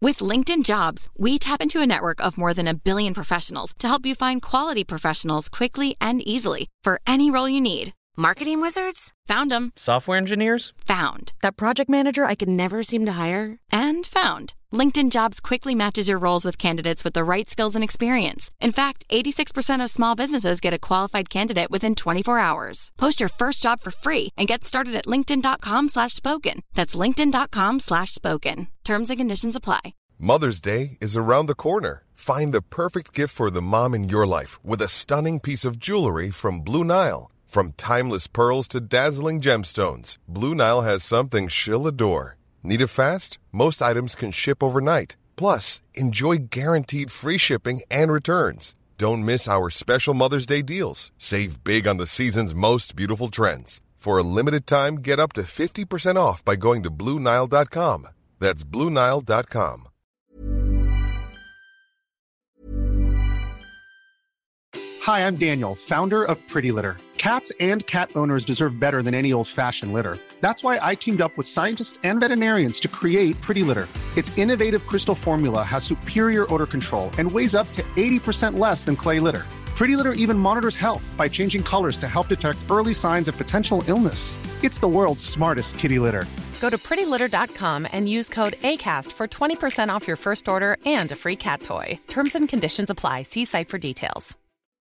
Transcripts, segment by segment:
With LinkedIn Jobs, we tap into a network of more than 1 billion professionals to help you find quality professionals quickly and easily for any role you need. Marketing wizards? Found them. Software engineers? Found. That project manager I could never seem to hire? And found. LinkedIn Jobs quickly matches your roles with candidates with the right skills and experience. In fact, 86% of small businesses get a qualified candidate within 24 hours. Post your first job for free and get started at linkedin.com/spoken. That's linkedin.com/spoken. Terms and conditions apply. Mother's Day is around the corner. Find the perfect gift for the mom in your life with a stunning piece of jewelry from Blue Nile. From timeless pearls to dazzling gemstones, Blue Nile has something she'll adore. Need it fast? Most items can ship overnight. Plus, enjoy guaranteed free shipping and returns. Don't miss our special Mother's Day deals. Save big on the season's most beautiful trends. For a limited time, get up to 50% off by going to BlueNile.com. That's BlueNile.com. Hi, I'm Daniel, founder of Pretty Litter. Cats and cat owners deserve better than any old-fashioned litter. That's why I teamed up with scientists and veterinarians to create Pretty Litter. Its innovative crystal formula has superior odor control and weighs up to 80% less than clay litter. Pretty Litter even monitors health by changing colors to help detect early signs of potential illness. It's the world's smartest kitty litter. Go to prettylitter.com and use code ACAST for 20% off your first order and a free cat toy. Terms and conditions apply. See site for details.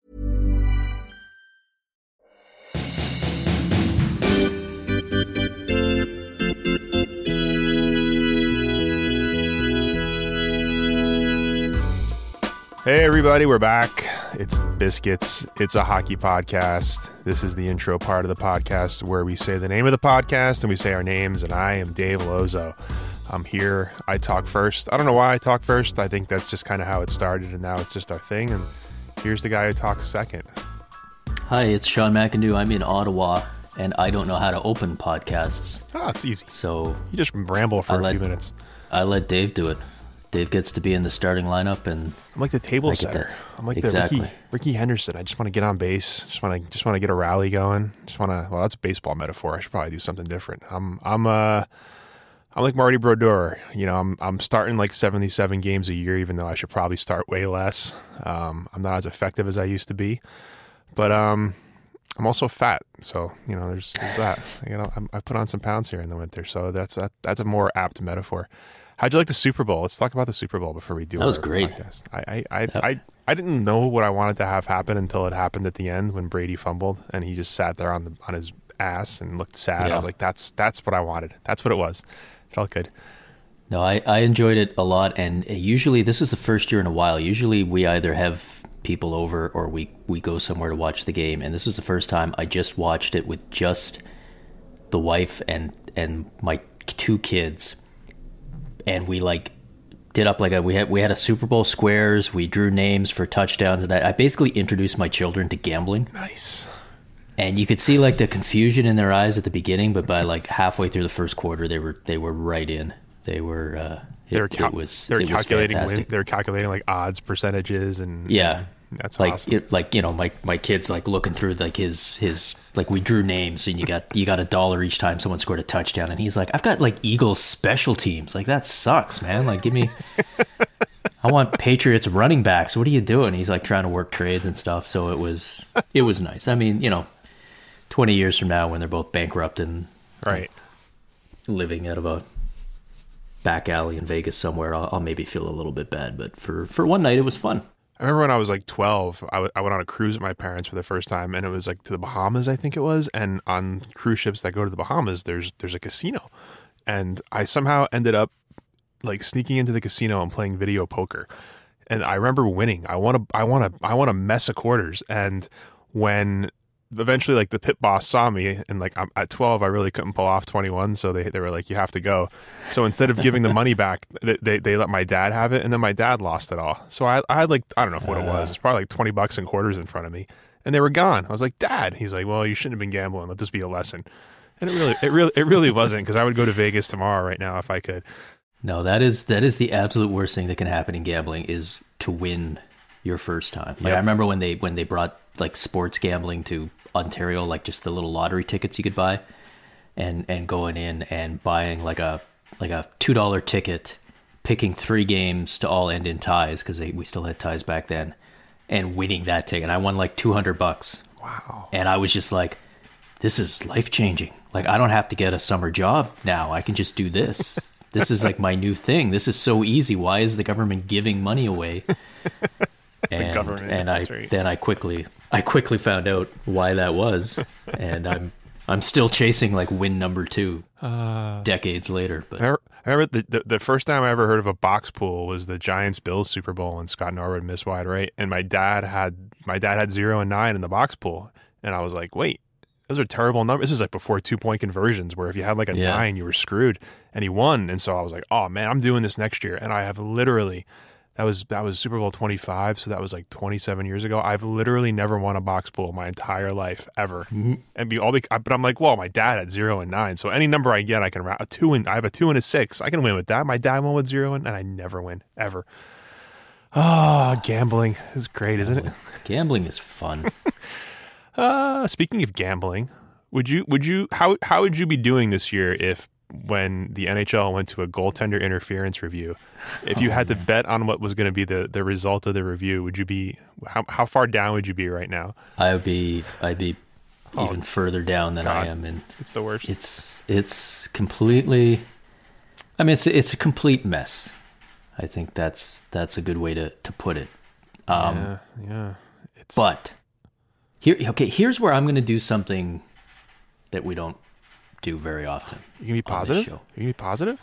Hey everybody, we're back. It's Biscuits. It's a hockey podcast. This is the intro part of the podcast where we say the name of the podcast and we say our names, and I am Dave Lozo. I'm here. I talk first. I don't know why I talk first. I think that's just kind of how it started, and now it's just our thing. And here's the guy who talks second. Hi, it's Sean McIndoe. I'm in Ottawa, and I don't know how to open podcasts. Oh, it's easy. So you just ramble for a few minutes. I let Dave do it. Dave gets to be in the starting lineup, and I'm like the table setter. I'm like the Ricky Henderson. I just want to get on base. Just want to get a rally going. Well, that's a baseball metaphor. I should probably do something different. I'm like Marty Brodeur. You know, I'm starting like 77 games a year, even though I should probably start way less. I'm not as effective as I used to be, but I'm also fat, so you know there's that. You know, I put on some pounds here in the winter, so that's a more apt metaphor. How'd you like the Super Bowl? Let's talk about the Super Bowl before we do. That was great. Podcast. I didn't know what I wanted to have happen until it happened at the end when Brady fumbled and he just sat there on his ass and looked sad. Yeah. I was like, that's what I wanted. That's what it was. Felt good. No, I enjoyed it a lot, and usually this is the first year in a while. Usually we either have people over or we go somewhere to watch the game, and this was the first time I just watched it with just the wife and my two kids. And we did up we had a Super Bowl squares. We drew names for touchdowns, and I basically introduced my children to gambling. Nice. And you could see the confusion in their eyes at the beginning, but by halfway through the first quarter, they were right in. They were calculating odds, percentages, and yeah. That's awesome. My kid's looking through his we drew names, and you got $1 each time someone scored a touchdown, and he's like, I've got Eagles special teams. That sucks, man. Give me I want Patriots running backs. What are you doing? He's trying to work trades and stuff. So it was nice. I mean, 20 years from now when they're both bankrupt and right living out of a back alley in Vegas somewhere, I'll maybe feel a little bit bad. But for one night, it was fun. I remember when I was 12, I went on a cruise with my parents for the first time, and it was to the Bahamas, I think it was. And on cruise ships that go to the Bahamas, there's a casino, and I somehow ended up sneaking into the casino and playing video poker. And I remember winning. I won a mess of quarters, and when eventually the pit boss saw me, and I'm at 12, I really couldn't pull off 21, so they were like, you have to go. So instead of giving the money back, they let my dad have it, and then my dad lost it all. So I had I don't know what it was. It was probably $20 in quarters in front of me, and they were gone. I was like, Dad. He's like, well, you shouldn't have been gambling. Let this be a lesson. And it really wasn't, because I would go to Vegas tomorrow right now if I could. No, that is the absolute worst thing that can happen in gambling, is to win your first time. Yep. I remember when they brought sports gambling to Ontario, just the little lottery tickets you could buy, and going in and buying a $2 ticket, picking 3 games to all end in ties, because we still had ties back then, and winning that ticket. I won like $200. Wow. And I was just like, this is life-changing. Like, I don't have to get a summer job now. I can just do this. This is like my new thing. This is so easy. Why is the government giving money away? And I quickly found out why that was, and I'm still chasing like win number 2 decades later. But I remember the first time I ever heard of a box pool was the Giants-Bills Super Bowl, and Scott Norwood missed wide right, and my dad had 0 and 9 in the box pool, and I was like, wait, those are terrible numbers. This is like before 2-point conversions, where if you had like a 9, you were screwed, and he won, and so I was like, oh man, I'm doing this next year, and I have literally. That was Super Bowl 25, so that was like 27 years ago. I've literally never won a box pool my entire life ever, but I'm like, well, my dad had 0 and 9, so any number I get, I can wrap I have a 2 and a 6. I can win with that. My dad won with 0 and I never win ever. Oh, gambling is great, isn't it? Gambling is fun. Speaking of gambling, how would you be doing this year if, when the NHL went to a goaltender interference review, if you had to bet on what was going to be the result of the review, would you be how far down would you be right now? I'd be even further down than I am, and it's the worst. It's completely. I mean, it's a complete mess. I think that's a good way to put it. Yeah. But here's where I'm going to do something that we don't do very often. You can be positive? You can be positive?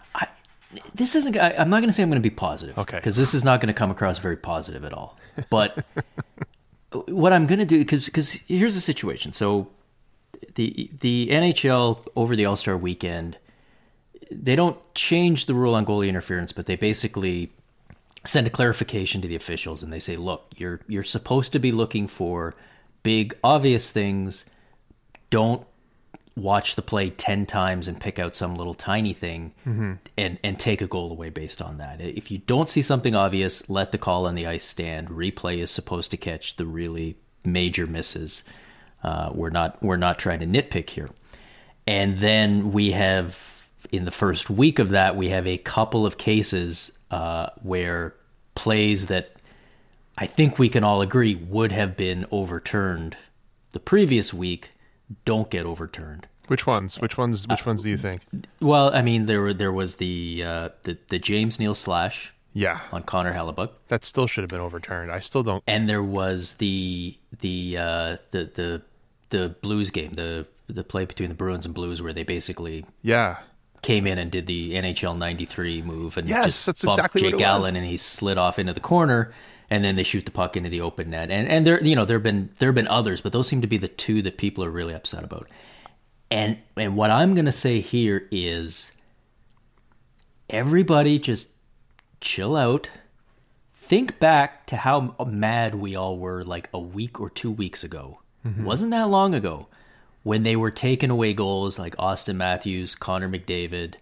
I'm not going to say I'm going to be positive. Okay. Because this is not going to come across very positive at all. But what I'm going to do, because here's the situation. So the NHL over the All-Star weekend, they don't change the rule on goalie interference, but they basically send a clarification to the officials, and they say, look, you're supposed to be looking for big, obvious things. Don't watch the play 10 times and pick out some little tiny thing and take a goal away based on that. If you don't see something obvious, let the call on the ice stand. Replay is supposed to catch the really major misses. We're not trying to nitpick here. And then we have, in the first week of that, we have a couple of cases where plays that I think we can all agree would have been overturned the previous week don't get overturned. Which ones? Which ones do you think? Well, I mean, there was the James Neal slash on Connor Hellebuck. That still should have been overturned. I still don't. And there was the Blues game, the play between the Bruins and Blues, where they basically came in and did the NHL 93 move and that's exactly Jake what it Allen, and he slid off into the corner. And then they shoot the puck into the open net, and there have been others, but those seem to be the two that people are really upset about. And what I'm going to say here is, everybody just chill out. Think back to how mad we all were like a week or 2 weeks ago. Mm-hmm. Wasn't that long ago, when they were taking away goals like Austin Matthews, Connor McDavid.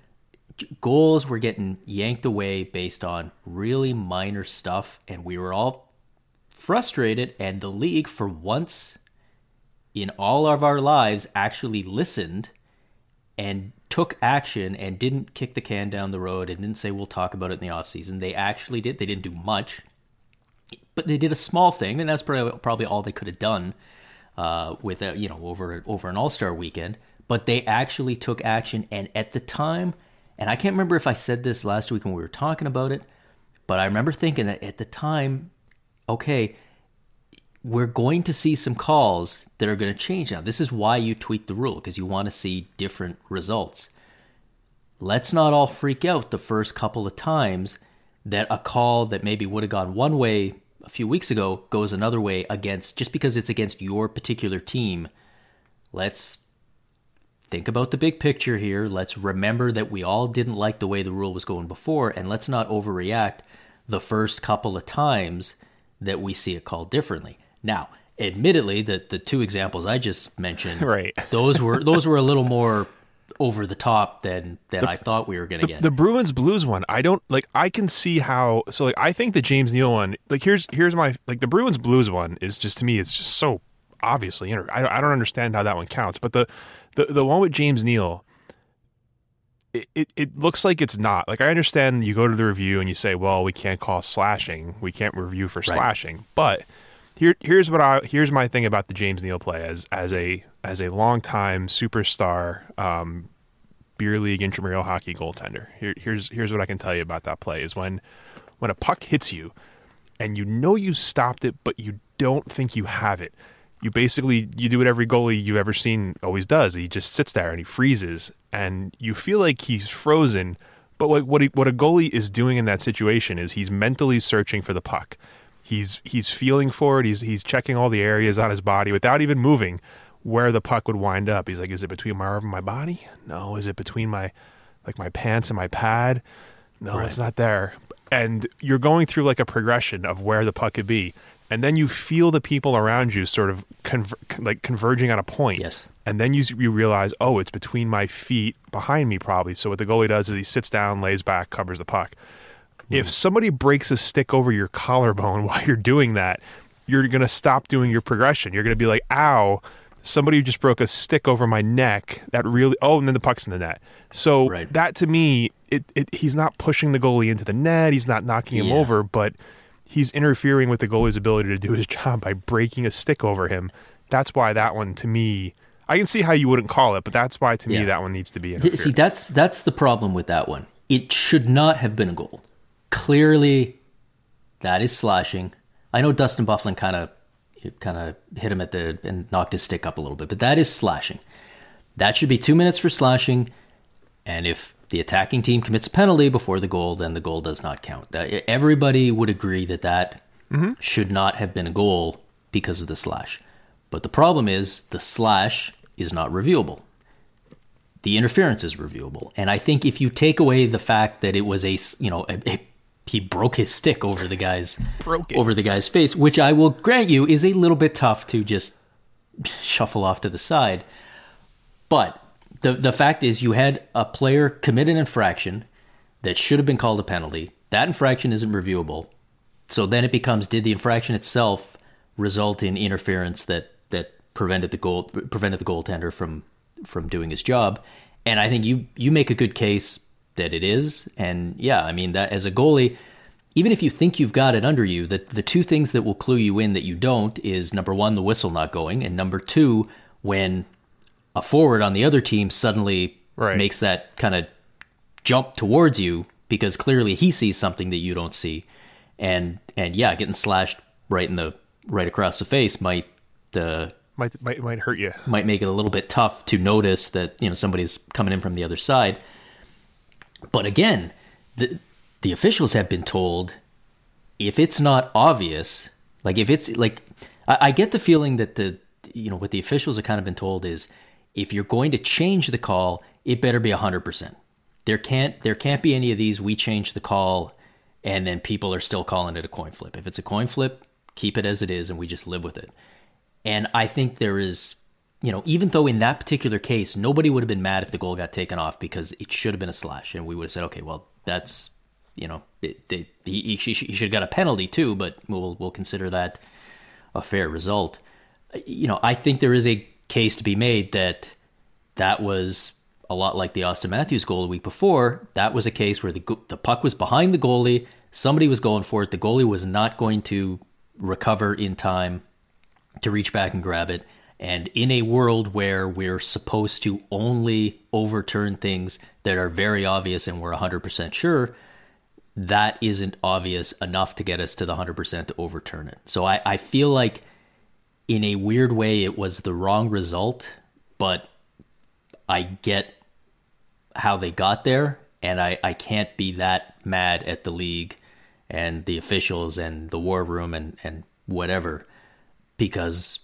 Goals were getting yanked away based on really minor stuff, and we were all frustrated, and the league, for once in all of our lives, actually listened and took action and didn't kick the can down the road and didn't say we'll talk about it in the offseason. They actually did. They didn't do much, but they did a small thing, and that's probably all they could have done with over an All-Star weekend. But they actually took action, and at the time, and I can't remember if I said this last week when we were talking about it, but I remember thinking that at the time, okay, we're going to see some calls that are going to change now. This is why you tweak the rule, because you want to see different results. Let's not all freak out the first couple of times that a call that maybe would have gone one way a few weeks ago goes another way just because it's against your particular team. Let's think about the big picture here. Let's remember that we all didn't like the way the rule was going before, and let's not overreact the first couple of times that we see it called differently. Now, admittedly, the two examples I just mentioned, right, those were a little more over the top than I thought we were going to get. The Bruins Blues one, I can see how. So I think the James Neal one, here's my the Bruins Blues one is just, to me, it's just so obviously. I don't understand how that one counts, but the one with James Neal, it looks like it's not. Like, I understand you go to the review and you say, well, we can't call slashing. We can't review for slashing. But here's my thing about the James Neal play as a longtime superstar beer league intramural hockey goaltender. Here's what I can tell you about that play is when a puck hits you and you know you stopped it, but you don't think you have it. You do what every goalie you've ever seen always does. He just sits there and he freezes, and you feel like he's frozen. But what a goalie is doing in that situation is he's mentally searching for the puck. He's feeling for it. He's checking all the areas on his body without even moving where the puck would wind up. He's like, is it between my arm and my body? No. Is it between my pants and my pad? No, It's not there. And you're going through like a progression of where the puck could be. And then you feel the people around you sort of converging on a point. Yes. And then you realize, oh, it's between my feet, behind me probably. So what the goalie does is he sits down, lays back, covers the puck. If somebody breaks a stick over your collarbone while you're doing that, you're going to stop doing your progression. You're going to be like, ow, somebody just broke a stick over my neck. And then the puck's in the net. So that to me, he's not pushing the goalie into the net. He's not knocking him over, but he's interfering with the goalie's ability to do his job by breaking a stick over him. That's why that one, to me, I can see how you wouldn't call it, but that's why, to me, that one needs to be interference. See, that's the problem with that one. It should not have been a goal. Clearly, that is slashing. I know Dustin Byfuglien kind of hit him and knocked his stick up a little bit, but that is slashing. That should be 2 minutes for slashing, and if the attacking team commits a penalty before the goal, then the goal does not count. Everybody would agree that should not have been a goal because of the slash. But the problem is the slash is not reviewable. The interference is reviewable. And I think if you take away the fact that it was he broke his stick over the guy's face, which I will grant you is a little bit tough to just shuffle off to the side. But the fact is you had a player commit an infraction that should have been called a penalty. That infraction isn't reviewable. So then it becomes, did the infraction itself result in interference that prevented the goaltender from doing his job? And I think you make a good case that it is. And yeah, I mean, that as a goalie, even if you think you've got it under you, the two things that will clue you in that you don't is, number one, the whistle not going, and number two, when a forward on the other team suddenly makes that kind of jump towards you because clearly he sees something that you don't see. And yeah, getting slashed right across the face might hurt you. Might make it a little bit tough to notice that, somebody's coming in from the other side. But again, the officials have been told, if it's not obvious, like if it's like, I get the feeling that what the officials have kind of been told is, if you're going to change the call, it better be 100%. There can't be any of these, we change the call and then people are still calling it a coin flip. If it's a coin flip, keep it as it is and we just live with it. And I think there is, even though in that particular case, nobody would have been mad if the goal got taken off because it should have been a slash. And we would have said, okay, well, that's, he should have got a penalty too, but we'll consider that a fair result. I think there is a case to be made that was a lot like the Austin Matthews goal the week before. That was a case where the puck was behind the goalie, somebody was going for it, the goalie was not going to recover in time to reach back and grab it. And in a world where we're supposed to only overturn things that are very obvious and we're 100% sure, that isn't obvious enough to get us to the 100% to overturn it. So I feel like in a weird way, it was the wrong result, but I get how they got there, and I can't be that mad at the league and the officials and the war room and whatever, because,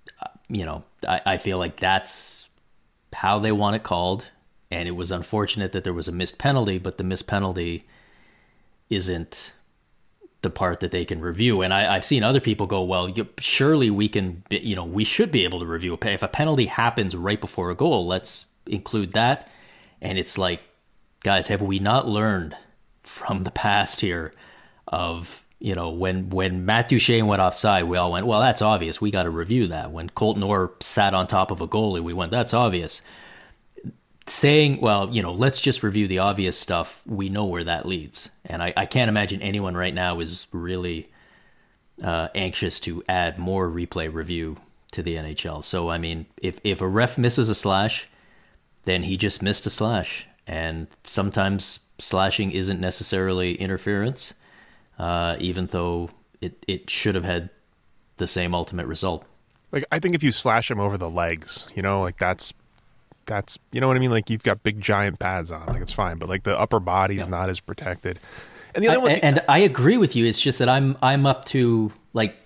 I feel like that's how they want it called, and it was unfortunate that there was a missed penalty, but the missed penalty isn't the part that they can review. And I've seen other people go, well, surely we can, we should be able to review if a penalty happens right before a goal, let's include that. And it's like, guys, have we not learned from the past here of, when Matt Duchene went offside, we all went, well, that's obvious. We got to review that. When Colton Orr sat on top of a goalie, we went, that's obvious. saying, well, let's just review the obvious stuff, we know where that leads. And I can't imagine anyone right now is really anxious to add more replay review to the NHL. So, I mean, if a ref misses a slash, then he just missed a slash. And sometimes slashing isn't necessarily interference, even though it should have had the same ultimate result. Like, I think if you slash him over the legs, like that's, you know what I mean? Like, you've got big giant pads on, like, it's fine. But like the upper body's not as protected. And the other one, and I agree with you. It's just that I'm up to like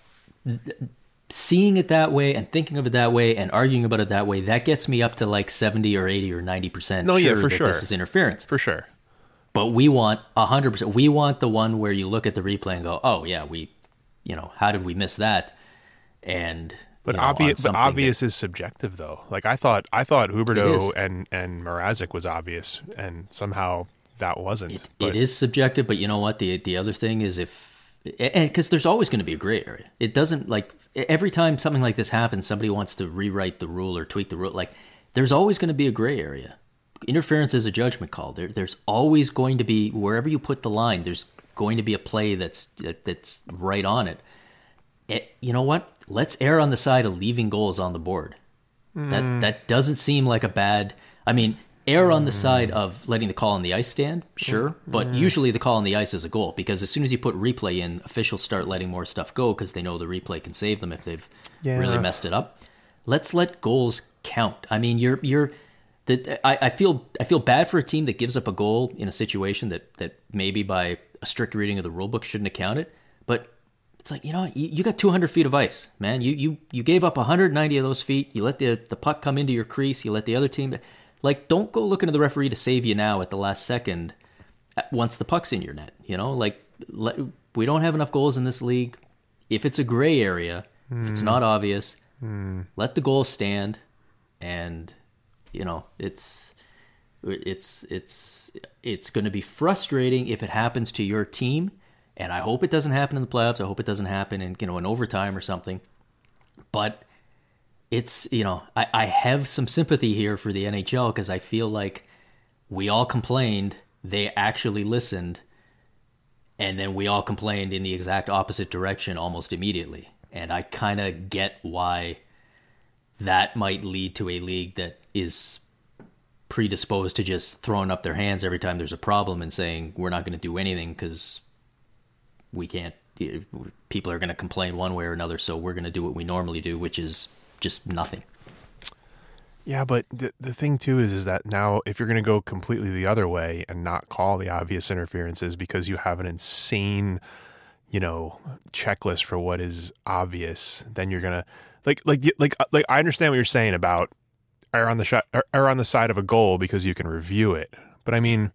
seeing it that way and thinking of it that way and arguing about it that way. That gets me up to like 70 or 80 or 90%. No, yeah, for sure. This is interference. For sure. But we want 100%. We want the one where you look at the replay and go, oh yeah, how did we miss that? And But obvious is subjective, though. Like I thought Huberdeau and Mrazek was obvious, and somehow that wasn't. It is subjective, but you know what? The other thing is because there's always going to be a gray area. It doesn't like every time something like this happens, somebody wants to rewrite the rule or tweak the rule. Like there's always going to be a gray area. Interference is a judgment call. There's always going to be, wherever you put the line, there's going to be a play that's right on it. You know what? Let's err on the side of leaving goals on the board. That doesn't seem like a bad. I mean, err on the side of letting the call on the ice stand, sure, but usually the call on the ice is a goal, because as soon as you put replay in, officials start letting more stuff go because they know the replay can save them if they've really messed it up. Let's let goals count. I mean, I feel bad for a team that gives up a goal in a situation that maybe by a strict reading of the rule book shouldn't have counted, but it's like, you got 200 feet of ice, man. You gave up 190 of those feet. You let the puck come into your crease. You let the other team... Like, don't go looking to the referee to save you now at the last second once the puck's in your net. We don't have enough goals in this league. If it's a gray area, if it's not obvious, let the goal stand. And, it's going to be frustrating if it happens to your team. And I hope it doesn't happen in the playoffs. I hope it doesn't happen in, in overtime or something. But it's, I have some sympathy here for the NHL, because I feel like we all complained, they actually listened, and then we all complained in the exact opposite direction almost immediately. And I kind of get why that might lead to a league that is predisposed to just throwing up their hands every time there's a problem and saying, we're not going to do anything because we can't, people are going to complain one way or another, so we're going to do what we normally do, which is just nothing. Yeah, but the thing too is that now if you're going to go completely the other way and not call the obvious interferences because you have an insane, checklist for what is obvious, then you're gonna like I understand what you're saying about err on the side of a goal because you can review it, but I mean,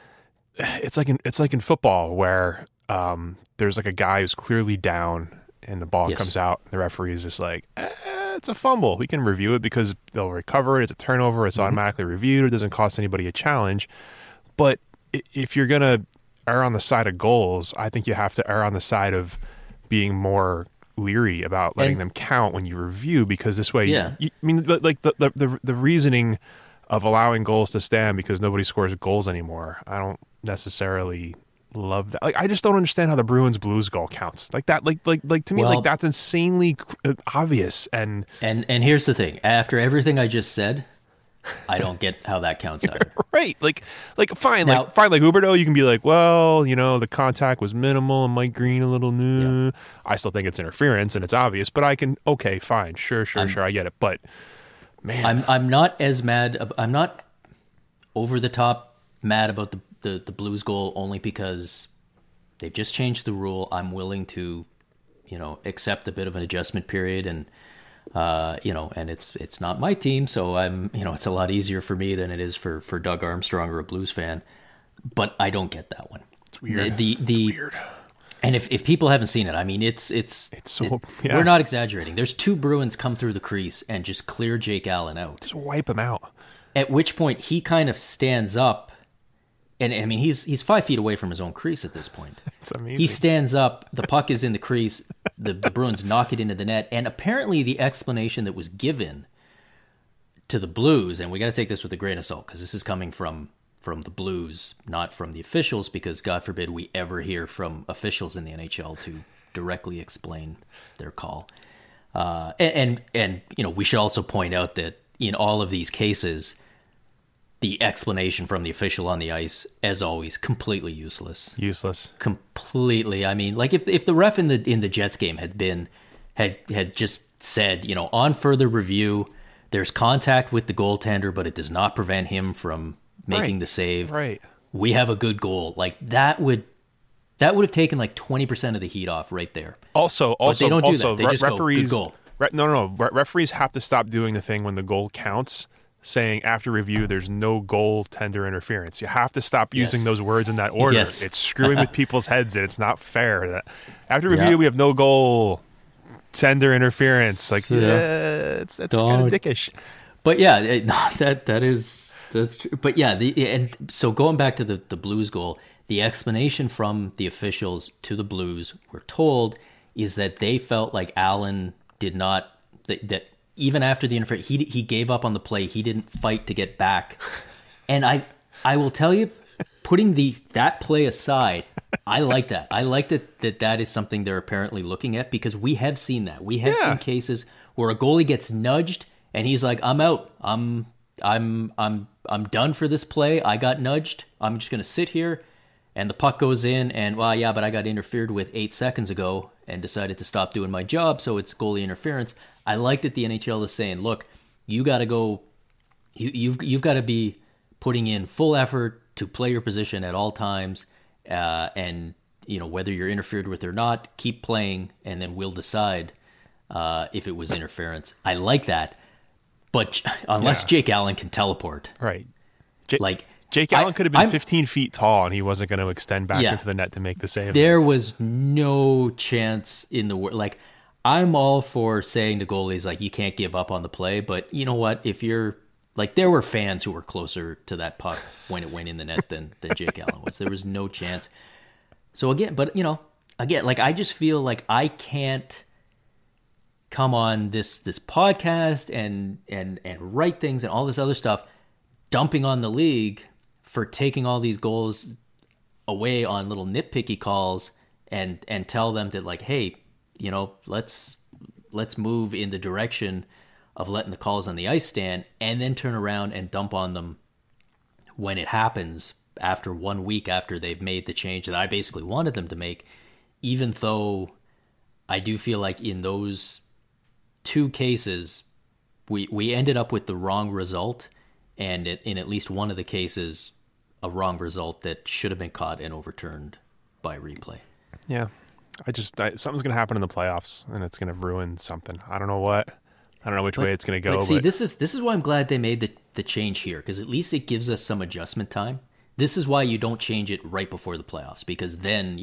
it's like in football where there's like a guy who's clearly down and the ball comes out, and the referee is just like, it's a fumble. We can review it because they'll recover it. It's a turnover. It's automatically reviewed. It doesn't cost anybody a challenge. But if you're going to err on the side of goals, I think you have to err on the side of being more leery about letting them count when you review, because this way, I mean, like the reasoning of allowing goals to stand because nobody scores goals anymore, I don't necessarily love that. Like, I just don't understand how the Bruins Blues goal counts like that. Like to me, like that's insanely obvious. And here's the thing: after everything I just said, I don't get how that counts either. Right? Like fine, now, like Huberdeau, you can be like, well, the contact was minimal, and Mike Green a little new. I still think it's interference and it's obvious, but I can fine, sure, I get it. But man, I'm not as mad. I'm not over the top mad about the Blues goal, only because they've just changed the rule. I'm willing to, accept a bit of an adjustment period, and and it's not my team, so I'm, it's a lot easier for me than it is for Doug Armstrong or a Blues fan. But I don't get that one. It's weird. It's weird. And if people haven't seen it, I mean, it's so we're not exaggerating. There's two Bruins come through the crease and just clear Jake Allen out. Just wipe him out. At which point he kind of stands up. And I mean, he's 5 feet away from his own crease at this point. It's amazing. He stands up, the puck is in the crease, the Bruins knock it into the net, and apparently the explanation that was given to the Blues, and we got to take this with a grain of salt because this is coming from the Blues, not from the officials, because God forbid we ever hear from officials in the NHL to directly explain their call. And we should also point out that in all of these cases, the explanation from the official on the ice, as always, completely useless. Completely. I mean, like if the ref in the Jets game had just said, on further review, there's contact with the goaltender, but it does not prevent him from making the save. Right. We have a good goal. Like that would have taken like 20% of the heat off right there. Also, but they don't do that. They just referees, go, good goal. No. Referees have to stop doing the thing when the goal counts, saying after review there's no goaltender interference. You have to stop using those words in that order. Yes. It's screwing with people's heads, and it's not fair. After review, we have no goal tender interference. Like, that's kind of dickish. But yeah, that's true. But yeah, and so going back to the Blues goal, the explanation from the officials to the Blues, we're told, is that they felt like Allen did not, that even after the interference, he gave up on the play. He didn't fight to get back. And I will tell you, putting that play aside, I like that. I like that is something they're apparently looking at, because we have seen that. We have seen cases where a goalie gets nudged and he's like, I'm out. I'm done for this play. I got nudged. I'm just going to sit here. And the puck goes in, and but I got interfered with 8 seconds ago and decided to stop doing my job, so it's goalie interference. I like that the NHL is saying, look, you got to go, you've got to be putting in full effort to play your position at all times, and whether you're interfered with or not, keep playing, and then we'll decide if it was interference. I like that, but unless Jake Allen can teleport, right? Jake Allen could have been 15 feet tall, and he wasn't going to extend back into the net to make the save. There was no chance in the world. Like, I'm all for saying to goalies, like, you can't give up on the play, but you know what? If you're like, there were fans who were closer to that puck when it went in the net than Jake Allen was. There was no chance. So again, like, I just feel like I can't come on this podcast and write things and all this other stuff, dumping on the league for taking all these goals away on little nitpicky calls and tell them that, like, hey, let's move in the direction of letting the calls on the ice stand, and then turn around and dump on them when it happens after 1 week after they've made the change that I basically wanted them to make, even though I do feel like in those two cases, we ended up with the wrong result, and in at least one of the cases, a wrong result that should have been caught and overturned by replay. Yeah. Something's going to happen in the playoffs, and it's going to ruin something. I don't know what. I don't know which way it's going to go. But see, this is why I'm glad they made the change here, because at least it gives us some adjustment time. This is why you don't change it right before the playoffs, because then,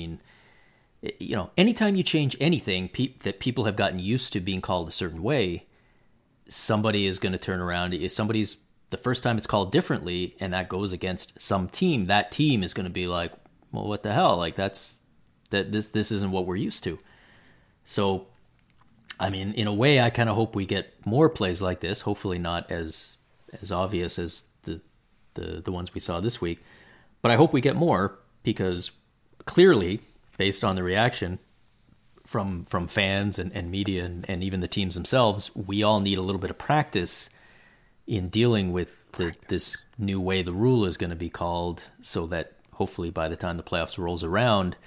anytime you change anything that people have gotten used to being called a certain way, somebody is going to turn around. If somebody's the first time it's called differently, and that goes against some team, that team is going to be like, well, what the hell? Like, this isn't what we're used to. So, I mean, in a way, I kind of hope we get more plays like this. Hopefully not as obvious as the ones we saw this week, but I hope we get more, because clearly, based on the reaction from fans and media and even the teams themselves, we all need a little bit of practice in dealing with this new way the rule is going to be called, so that hopefully by the time the playoffs rolls around,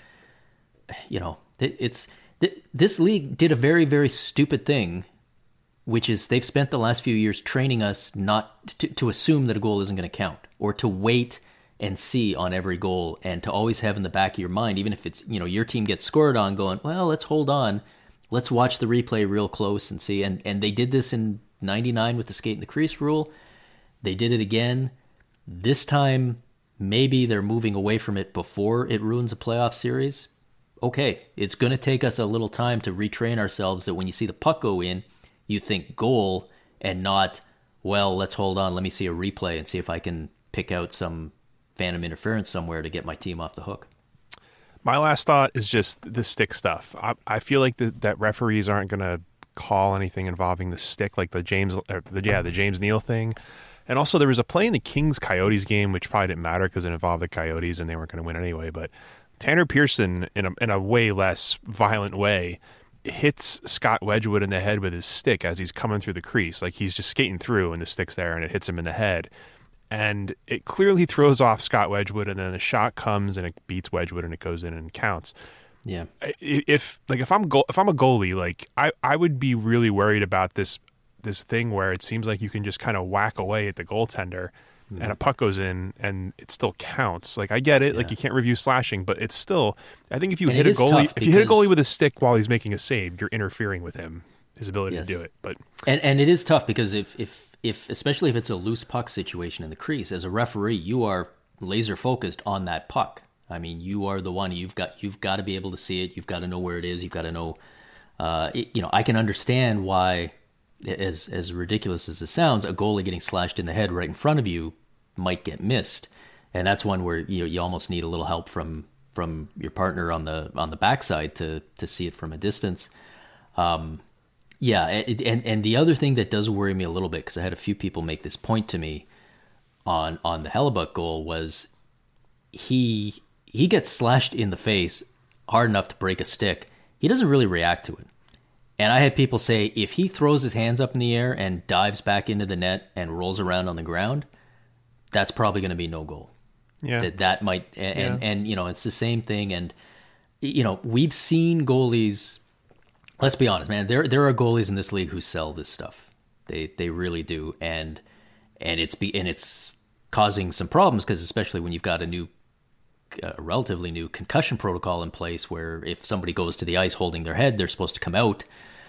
this league did a very, very stupid thing, which is they've spent the last few years training us not to assume that a goal isn't going to count, or to wait and see on every goal, and to always have in the back of your mind, even if it's, your team gets scored on, going, well, let's hold on. Let's watch the replay real close and see. And they did this in 99 with the skate in the crease rule. They did it again. This time, maybe they're moving away from it before it ruins a playoff series. Okay, it's going to take us a little time to retrain ourselves that when you see the puck go in, you think goal and not, well, let's hold on, let me see a replay and see if I can pick out some phantom interference somewhere to get my team off the hook. My last thought is just the stick stuff. I feel like that referees aren't going to call anything involving the stick, like the James Neal thing. And also there was a play in the Kings-Coyotes game, which probably didn't matter because it involved the Coyotes and they weren't going to win anyway. But Tanner Pearson, in a way less violent way, hits Scott Wedgwood in the head with his stick as he's coming through the crease. Like he's just skating through and the stick's there and it hits him in the head. And it clearly throws off Scott Wedgwood, and then the shot comes and it beats Wedgwood and it goes in and counts. Yeah. If I'm a goalie, like I would be really worried about this thing where it seems like you can just kind of whack away at the goaltender and a puck goes in and it still counts. Like I get it, like you can't review slashing, but it's still, I think if you hit a goalie with a stick while he's making a save, you're interfering with his ability to do it. But and it is tough because if especially if it's a loose puck situation in the crease, as a referee, you are laser focused on that puck. I mean, you are the one, you've got to be able to see it. You've got to know where it is. You've got to know, I can understand why, as ridiculous as it sounds, a goalie getting slashed in the head right in front of you might get missed. And that's one where you almost need a little help from your partner on the backside to see it from a distance. And the other thing that does worry me a little bit, because I had a few people make this point to me on the Hellebuyck goal, was he gets slashed in the face hard enough to break a stick. He doesn't really react to it. And I had people say if he throws his hands up in the air and dives back into the net and rolls around on the ground, that's probably going to be no goal. Yeah. That might, and it's the same thing. And, we've seen goalies, let's be honest, man, there are goalies in this league who sell this stuff. They really do. And it's causing some problems because especially when you've got a relatively new concussion protocol in place where if somebody goes to the ice holding their head, they're supposed to come out.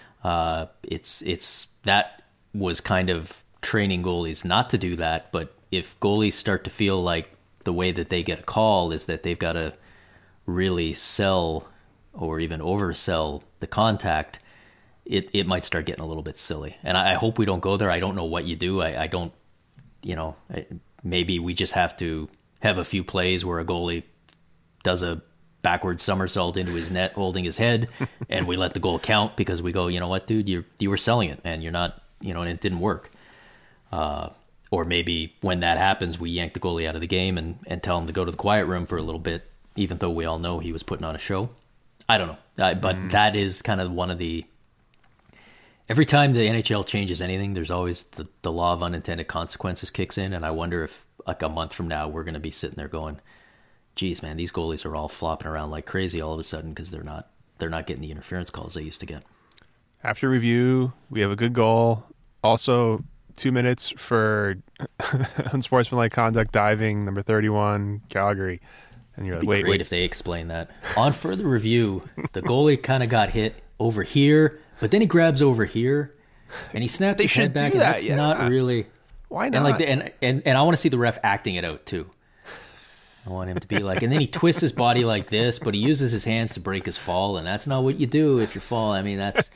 It's that was kind of training goalies not to do that. But if goalies start to feel like the way that they get a call is that they've got to really sell or even oversell the contact, it might start getting a little bit silly. And I hope we don't go there. I don't know what you do. I don't, maybe we just have to have a few plays where a goalie does a backward somersault into his net holding his head and we let the goal count because we go, you know what, dude, you were selling it and you're not, and it didn't work. Or maybe when that happens, we yank the goalie out of the game and tell him to go to the quiet room for a little bit, even though we all know he was putting on a show. I don't know. But that is kind of one of the... Every time the NHL changes anything, there's always the law of unintended consequences kicks in, and I wonder if like a month from now we're going to be sitting there going, geez, man, these goalies are all flopping around like crazy all of a sudden because they're not getting the interference calls they used to get. After review, we have a good goal. Also, 2 minutes for unsportsmanlike conduct diving, number 31, Calgary. And you're like, wait. Great if they explain that. On further review, the goalie kind of got hit over here, but then he grabs over here, and he snaps his head back, and that's not really... Why not? And I want to see the ref acting it out, too. I want him to be like... And then he twists his body like this, but he uses his hands to break his fall, and that's not what you do if you fall. I mean, that's...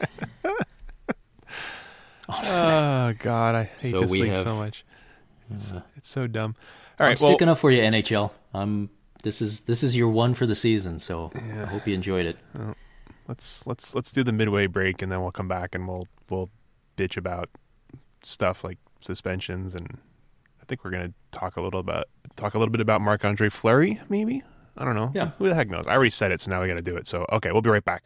Oh, God, I hate this league so much. It's so dumb. All right, I'm sticking up for you, NHL. This is your one for the season, so I hope you enjoyed it. Let's do the midway break, and then we'll come back and we'll bitch about stuff like suspensions, and I think we're gonna talk a little bit about Marc-Andre Fleury, maybe. I don't know. Yeah. Who the heck knows? I already said it, so now we got to do it. So okay, we'll be right back.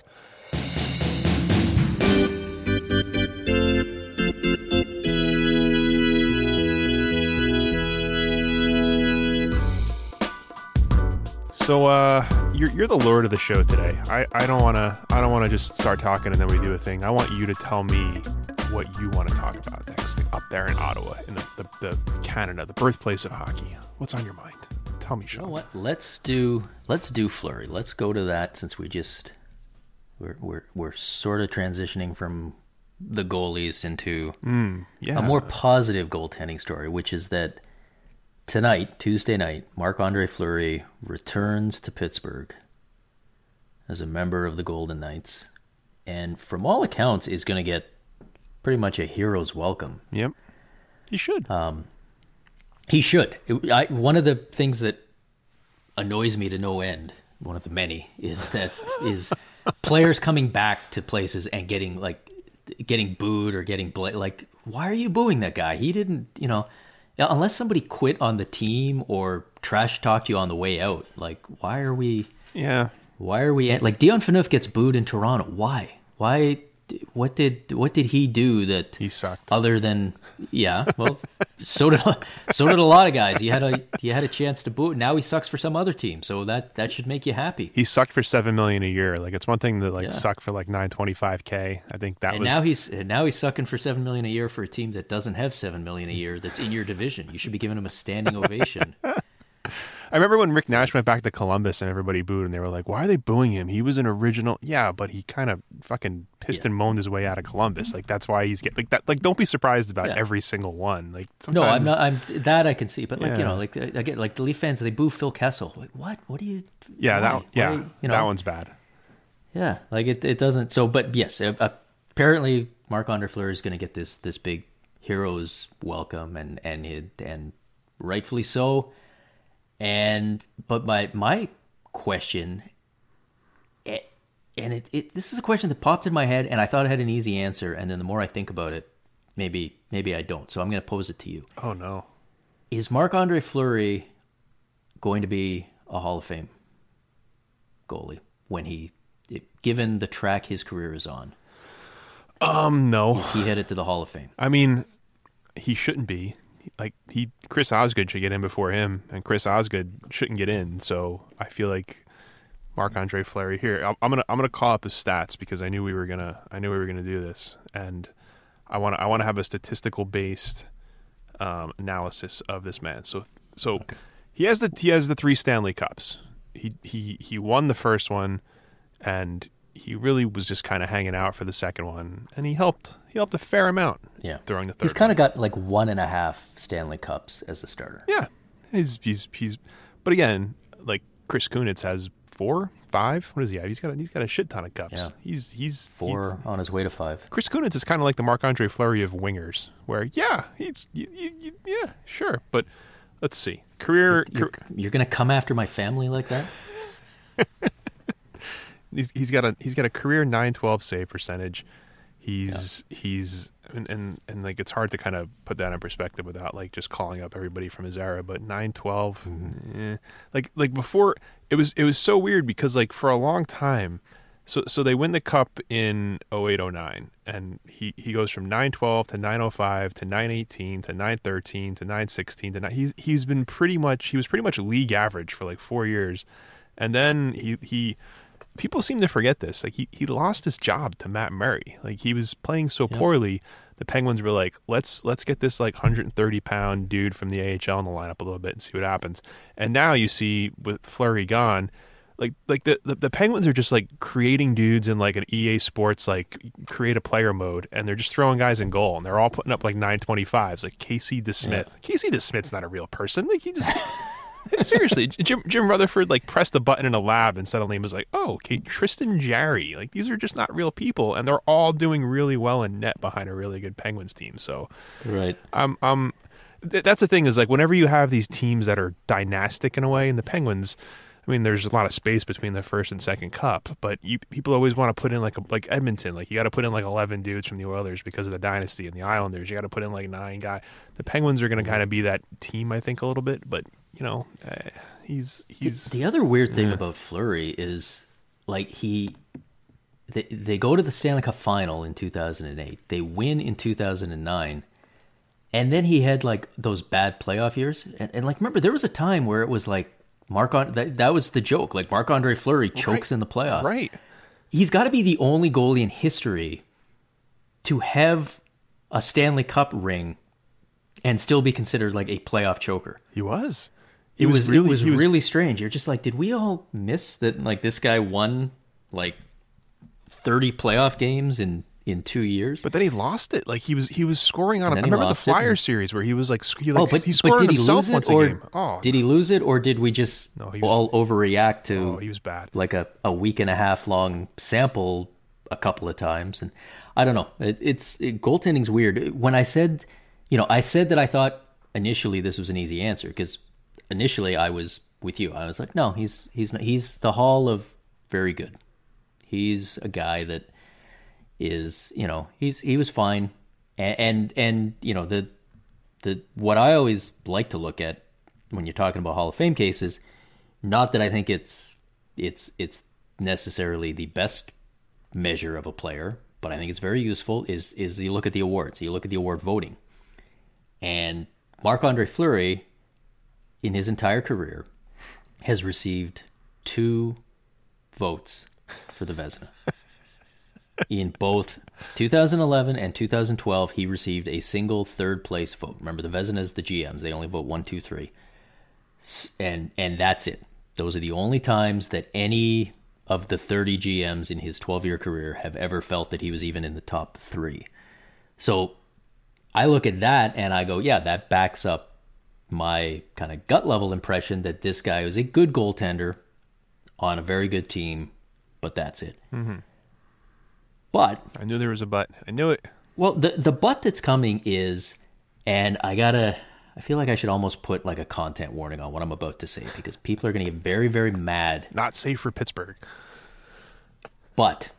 So you're the lord of the show today. I don't wanna just start talking and then we do a thing. I want you to tell me what you want to talk about next, up there in Ottawa, in the Canada, the birthplace of hockey. What's on your mind? Tell me, Sean. You know what? Let's do Fleury. Let's go to that since we're sort of transitioning from the goalies into a more positive goaltending story, which is that tonight, Tuesday night, Marc-Andre Fleury returns to Pittsburgh as a member of the Golden Knights, and from all accounts is going to get pretty much a hero's welcome. Yep. He should. He should. One of the things that annoys me to no end, one of the many, is players coming back to places and getting like getting booed or getting like, why are you booing that guy? He didn't, unless somebody quit on the team or trash talked you on the way out. Like, why are we? Yeah. Why are we like Dion Phaneuf gets booed in Toronto? Why? Why? What did he do that he sucked? Other than well, so did a lot of guys. You had a chance to boo. Now he sucks for some other team, so that should make you happy. He sucked for $7 million a year. Like, it's one thing to suck for like $925K. I think that was. Now he's sucking for $7 million a year for a team that doesn't have $7 million a year. That's in your division. You should be giving him a standing ovation. I remember when Rick Nash went back to Columbus and everybody booed, and they were like, why are they booing him? He was an original. Yeah, but he kind of fucking pissed and moaned his way out of Columbus. Like, that's why he's getting like that. Like, don't be surprised about every single one. Like, sometimes, no, I'm not. That I can see, but like, like again, like the Leaf fans, they boo Phil Kessel. Like, what? What do you? Yeah, that one's bad. Yeah, like it doesn't. So, but yes, apparently Marc-Andre Fleury is going to get this big hero's welcome, and rightfully so. But my question, and this is a question that popped in my head, and I thought it had an easy answer, and then the more I think about it, maybe I don't. So I'm going to pose it to you. Oh no, is Marc-Andre Fleury going to be a Hall of Fame goalie when given the track his career is on? No. Is he headed to the Hall of Fame? I mean, he shouldn't be. Like, Chris Osgood should get in before him, and Chris Osgood shouldn't get in. So I feel like Marc-Andre Fleury here. I'm gonna call up his stats because I knew we were gonna do this, and I want to have a statistical based analysis of this man. So okay. He has the 3 Stanley Cups. He won the first one, and he really was just kind of hanging out for the second one, and he helped a fair amount. Yeah, during the third. He's kind of got like 1.5 Stanley Cups as a starter. Yeah, he's. But again, like Chris Kunitz has 4, 5. What does he have? He's got a shit ton of cups. Yeah, he's 4 on his way to 5. Chris Kunitz is kind of like the Marc-Andre Fleury of wingers, where he's sure, but let's see You're gonna come after my family like that? He's got a career .912 save percentage. He's and like, it's hard to kind of put that in perspective without like just calling up everybody from his era. But .912, like before, it was so weird because like for a long time, so they win the cup in 08-09, and he goes from .912 to .905 to .918 to .913 to .916 to he was pretty much league average for like 4 years, and then he people seem to forget this. Like he lost his job to Matt Murray. Like, he was playing so poorly. The Penguins were like, let's get this like 130-pound dude from the AHL in the lineup a little bit and see what happens. And now you see with Fleury gone, like the Penguins are just like creating dudes in like an EA Sports like create a player mode, and they're just throwing guys in goal, and they're all putting up like 925s. Like Casey DeSmith. Yeah. Casey DeSmith's not a real person. Like, he just. Seriously, Jim Rutherford like pressed a button in a lab and suddenly was like, oh, okay, Tristan Jarry. Like, these are just not real people, and they're all doing really well in net behind a really good Penguins team. So, right, that's the thing is like whenever you have these teams that are dynastic in a way, and the Penguins, I mean, there's a lot of space between the first and second cup, but people always want to put in like Edmonton, like you got to put in like 11 dudes from the Oilers because of the dynasty, and the Islanders, you got to put in like 9 guys. The Penguins are going to kind of be that team, I think, a little bit, but he's the other weird thing about Fleury is like they go to the Stanley Cup final in 2008, they win in 2009. And then he had like those bad playoff years, and like remember there was a time where it was like that was the joke. Like Marc-Andre Fleury chokes in the playoffs. Right. He's got to be the only goalie in history to have a Stanley Cup ring and still be considered like a playoff choker. He was. It was really strange. You're just like, did we all miss that? Like, this guy won like 30 playoff games in 2 years, but then he lost it. Like he was scoring on. I remember the Flyer series where he was like he but scored did he himself lose it, once or a game. Oh, did he lose it, or did we just all overreact to? Oh, he was bad. Like a week and a half long sample a couple of times, and I don't know. Goaltending's weird. When I said that I thought initially this was an easy answer because initially I was with you. I was like, no, he's the Hall of very good. He's a guy that is, you know, he was fine. And you know, the what I always like to look at when you're talking about Hall of Fame cases, not that I think it's necessarily the best measure of a player, but I think it's very useful, is you look at the awards. You look at the award voting. And Marc-Andre Fleury, in his entire career, has received 2 votes for the Vezina. In both 2011 and 2012, he received a single third-place vote. Remember, the Vezina is the GMs. They only vote 1, 2, 3. And that's it. Those are the only times that any of the 30 GMs in his 12-year career have ever felt that he was even in the top 3. So I look at that and I go, yeah, that backs up my kind of gut level impression that this guy was a good goaltender on a very good team, but that's it. Mm-hmm. But I knew there was a but. I knew it. Well, the but that's coming is, and I feel like I should almost put like a content warning on what I'm about to say, because people are going to get very, very mad. Not safe for Pittsburgh. But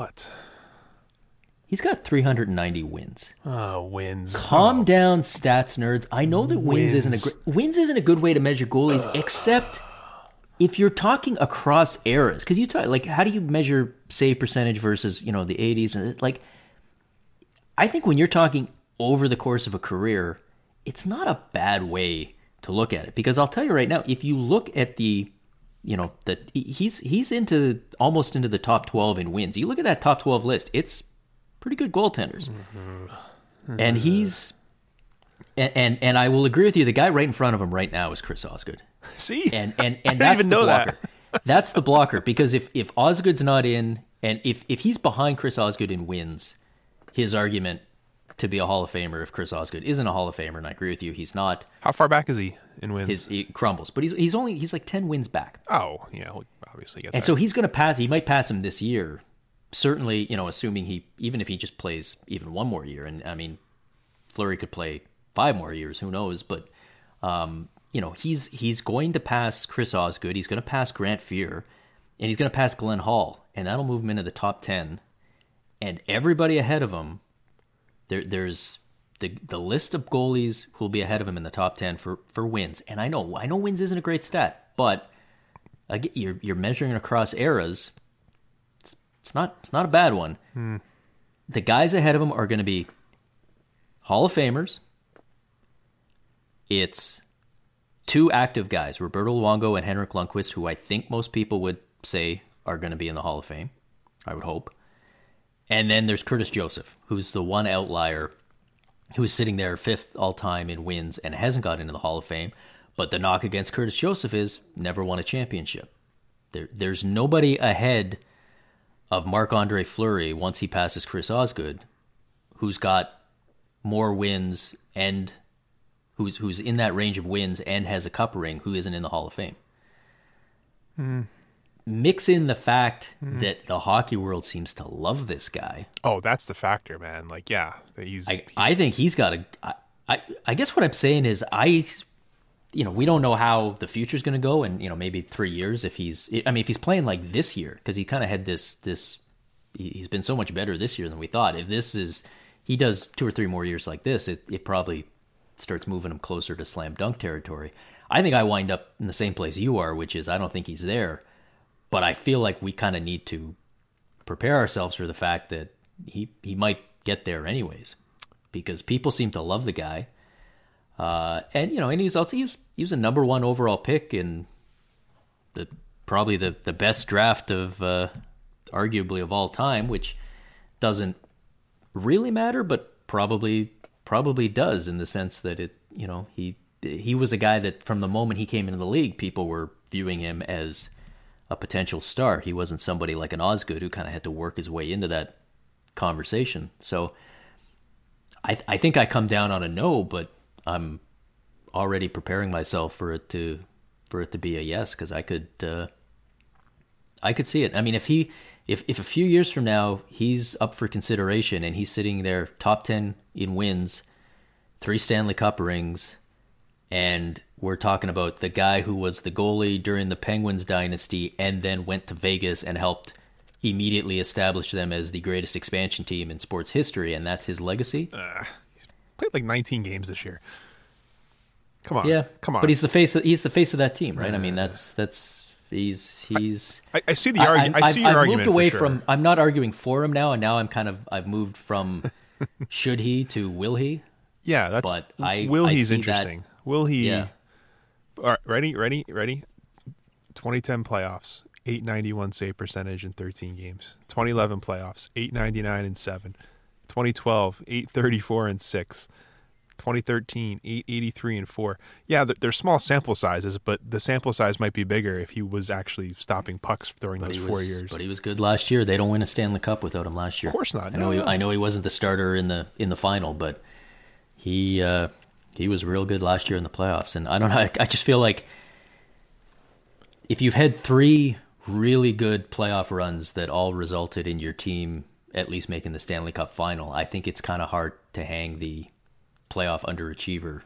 he's got 390 wins. Oh, wins. Calm down, stats nerds. I know that wins isn't a good way to measure goalies, except if you're talking across eras. Because you talk, like, how do you measure save percentage versus, you know, the 80s? Like, I think when you're talking over the course of a career, it's not a bad way to look at it. Because I'll tell you right now, if you look at the, you know, that he's almost into the top 12 in wins. You look at that top 12 list, it's pretty good goaltenders. Mm-hmm. And he's, and I will agree with you, the guy right in front of him right now is Chris Osgood. See? And that's the blocker. That's the blocker, because if Osgood's not in, and if he's behind Chris Osgood in wins, his argument to be a Hall of Famer, if Chris Osgood isn't a Hall of Famer, and I agree with you, he's not. How far back is he in wins? He crumbles, but he's like 10 wins back. Oh, yeah, he'll obviously get that. And so he's going to pass. He might pass him this year. Certainly, you know, assuming even if he just plays even one more year, and I mean, Fleury could play 5 more years, who knows? But you know, he's going to pass Chris Osgood. He's going to pass Grant Fuhr, and he's going to pass Glenn Hall, and that'll move him into the top 10. And everybody ahead of him, there's the list of goalies who will be ahead of him in the top 10 for wins. And I know wins isn't a great stat, but you're measuring it across eras. It's not a bad one. The guys ahead of him are going to be Hall of Famers. It's 2 active guys, Roberto Luongo and Henrik Lundqvist, who I think most people would say are going to be in the Hall of Fame. I would hope. And then there's Curtis Joseph, who's the one outlier who's sitting there 5th all-time in wins and hasn't got into the Hall of Fame. But the knock against Curtis Joseph is never won a championship. There's nobody ahead of Marc-Andre Fleury once he passes Chris Osgood who's got more wins and who's in that range of wins and has a cup ring who isn't in the Hall of Fame. Mix in the fact that the hockey world seems to love this guy. Oh, that's the factor, man. Like, yeah, I think he's got I guess what I'm saying is you know, we don't know how the future's going to go, and you know, maybe 3 years if he's playing like this year, because he kind of had this he's been so much better this year than we thought. If he does 2 or 3 more years like this, it probably starts moving him closer to slam dunk territory. I think I wind up in the same place you are, which is I don't think he's there. But I feel like we kind of need to prepare ourselves for the fact that he might get there anyways, because people seem to love the guy. And you know, and he was a number 1 overall pick in probably the best draft of arguably of all time, which doesn't really matter, but probably does, in the sense that it, you know, he was a guy that from the moment he came into the league, people were viewing him as a potential star. He wasn't somebody like an Osgood who kind of had to work his way into that conversation. So I think I come down on a no, but I'm already preparing myself for it to be a yes, because I could see it. I mean, if a few years from now he's up for consideration and he's sitting there top 10 in wins, 3 Stanley Cup rings, and we're talking about the guy who was the goalie during the Penguins dynasty and then went to Vegas and helped immediately established them as the greatest expansion team in sports history, and that's his legacy. He's played like 19 games this year. Come on, come on. But he's the face of that team, right? I mean, he's. I see the argument. I see your I've argument. Moved away for sure. from. I'm not arguing for him now, and now I've moved from should he to will he. Yeah, that's. But he's interesting. That, will he? Yeah. All right, ready. 2010 playoffs, 891 save percentage in 13 games. 2011 playoffs, 899 in 7. 2012, 834 in 6. 2013, 883 and 4. Yeah, they're small sample sizes, but the sample size might be bigger if he was actually stopping pucks during those 4 years. But he was good last year. They don't win a Stanley Cup without him last year. Of course not. I know he wasn't the starter in the final, but he was real good last year in the playoffs. And I don't know. I just feel like if you've had 3 really good playoff runs that all resulted in your team at least making the Stanley Cup final, I think it's kind of hard to hang the playoff underachiever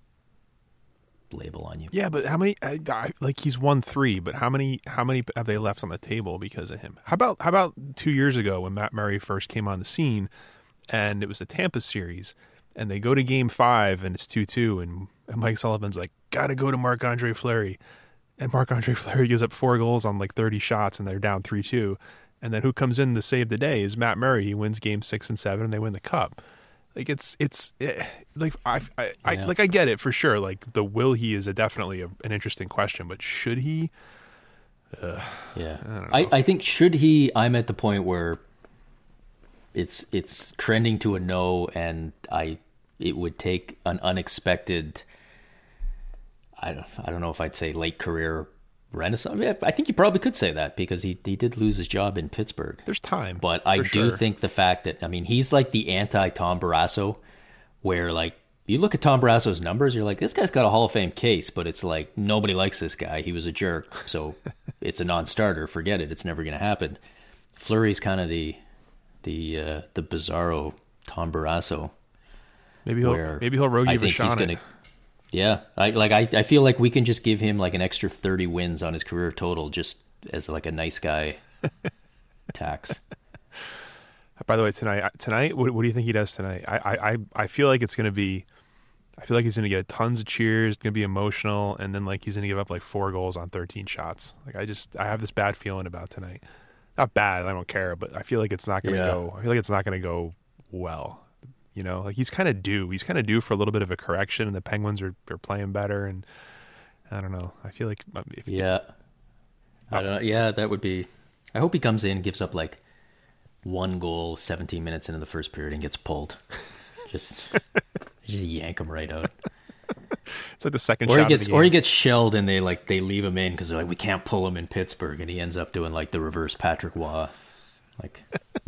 label on you. Yeah, but how many? Like he's won 3, but how many have they left on the table because of him? How about 2 years ago when Matt Murray first came on the scene, and it was the Tampa series, and they go to Game 5 and it's 2-2, and Mike Sullivan's like, "Got to go to Marc-Andre Fleury," and Marc-Andre Fleury gives up 4 goals on like 30 shots, and they're down 3-2, and then who comes in to save the day is Matt Murray. He wins Game 6 and 7, and they win the cup. Like I get it for sure. Like the will he is definitely an interesting question, but should he? Yeah, I don't know. I think should he? I'm at the point where it's trending to a no, and it would take an unexpected. I don't know if I'd say late career renaissance. Yeah, I think you probably could say that because he did lose his job in Pittsburgh. There's time. But I do think the fact that, I mean, he's like the anti-Tom Barrasso, where like you look at Tom Barrasso's numbers, you're like, this guy's got a Hall of Fame case, but it's like nobody likes this guy. He was a jerk, so it's a non-starter. Forget it. It's never going to happen. Fleury's kind of the bizarro Tom Barrasso. Maybe he'll Rogie Vachon it. Yeah, I feel like we can just give him like an extra 30 wins on his career total just as like a nice guy tax. By the way, tonight, what do you think he does tonight? I feel like it's going to be, I feel like he's going to get tons of cheers, going to be emotional, and then like he's going to give up like 4 goals on 13 shots. Like I have this bad feeling about tonight. Not bad, I don't care, but I feel like it's not going to go. I feel like it's not going to go well. You know, like he's kind of due. He's kind of due for a little bit of a correction, and the Penguins are playing better. And I don't know. I feel like I don't know. Yeah, that would be. I hope he comes in, gives up like 1 goal, 17 minutes into the first period, and gets pulled. just yank him right out. It's like the second shot of the game. Or he gets shelled, and they leave him in because they're like, we can't pull him in Pittsburgh, and he ends up doing like the reverse Patrick Waugh, like.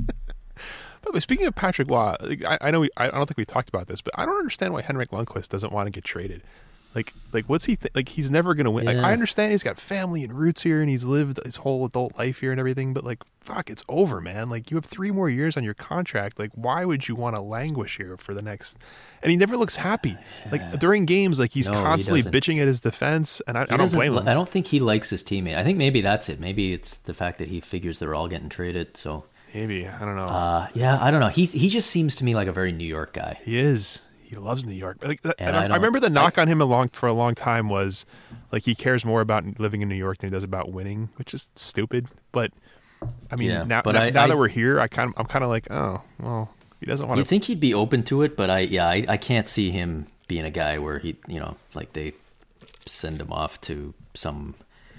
But speaking of Patrick Waugh, I know I don't think we talked about this, but I don't understand why Henrik Lundqvist doesn't want to get traded. Like what's he like? He's never going to win. Yeah. Like I understand he's got family and roots here, and he's lived his whole adult life here and everything. But like, fuck, it's over, man. Like you have 3 more years on your contract. Like why would you want to languish here for the next? And he never looks happy. Yeah. Like during games, like he's constantly bitching at his defense, and I don't blame him. I don't think he likes his teammate. I think maybe that's it. Maybe it's the fact that he figures they're all getting traded. So. Maybe. I don't know. Yeah, I don't know. He just seems to me like a very New York guy. He is. He loves New York. Like, I remember the knock on him for a long time was like he cares more about living in New York than he does about winning, which is stupid. But I mean, now that we're here, I'm kind of like, oh, well, he doesn't want to. You think he'd be open to it, but I can't see him being a guy where he, like they send him off to some,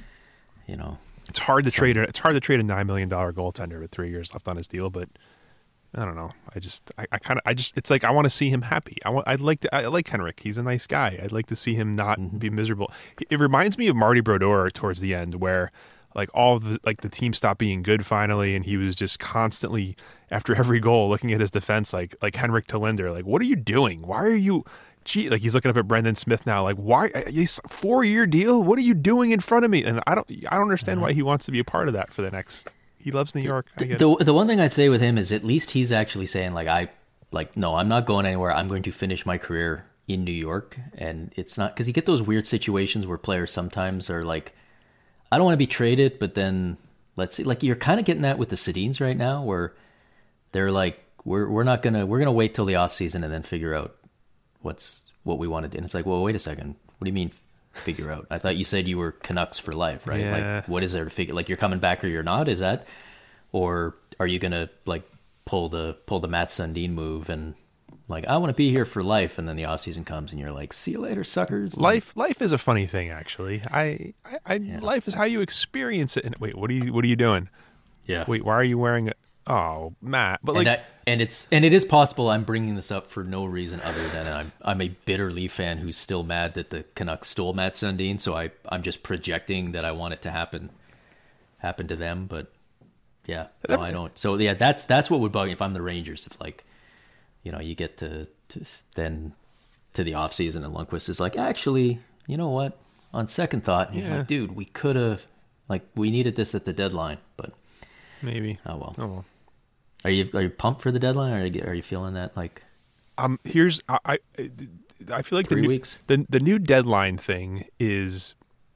It's hard to trade a $9 million goaltender with 3 years left on his deal, but I don't know. It's like I want to see him happy. I like Henrik. He's a nice guy. I'd like to see him not be miserable. It reminds me of Marty Brodeur towards the end, where like the team stopped being good finally, and he was just constantly after every goal looking at his defense like Henrik Tolinder. Like, what are you doing? Why are you? Gee, like he's looking up at Brendan Smith now. Like, why? 4-year deal? What are you doing in front of me? And I don't understand why he wants to be a part of that for the next. He loves New York. The one thing I'd say with him is at least he's actually saying no, I'm not going anywhere. I'm going to finish my career in New York. And it's not because you get those weird situations where players sometimes are like, I don't want to be traded, but then let's see. Like, you're kind of getting that with the Sedins right now, where they're like, we're gonna wait till the off season and then figure out what we want to do. And it's like, well, wait a second. What do you mean figure out? I thought you said you were Canucks for life, right? Yeah. Like, what is there to figure? Like, you're coming back or you're not? Is that, or are you gonna like pull the Matt Sundin move and like, I want to be here for life, and then the off season comes and you're like, see you later, suckers. Life is a funny thing, actually. Life is how you experience it. And wait, what are you doing? Yeah. Wait, why are you wearing it? Oh, Matt. But like, and it is possible I'm bringing this up for no reason other than I'm a bitter Leaf fan who's still mad that the Canucks stole Matt Sundin. So I'm just projecting that I want it to happen to them. But yeah, no, I don't. So yeah, that's what would bug me if I'm the Rangers. If like, you know, you get to then to the off season and Lundqvist is like, actually, you know what? On second thought, you're like, dude, we could have, like, we needed this at the deadline, but maybe. Oh well. Are you pumped for the deadline? Or are you feeling that like? Here's I feel like 3 weeks. The new deadline thing is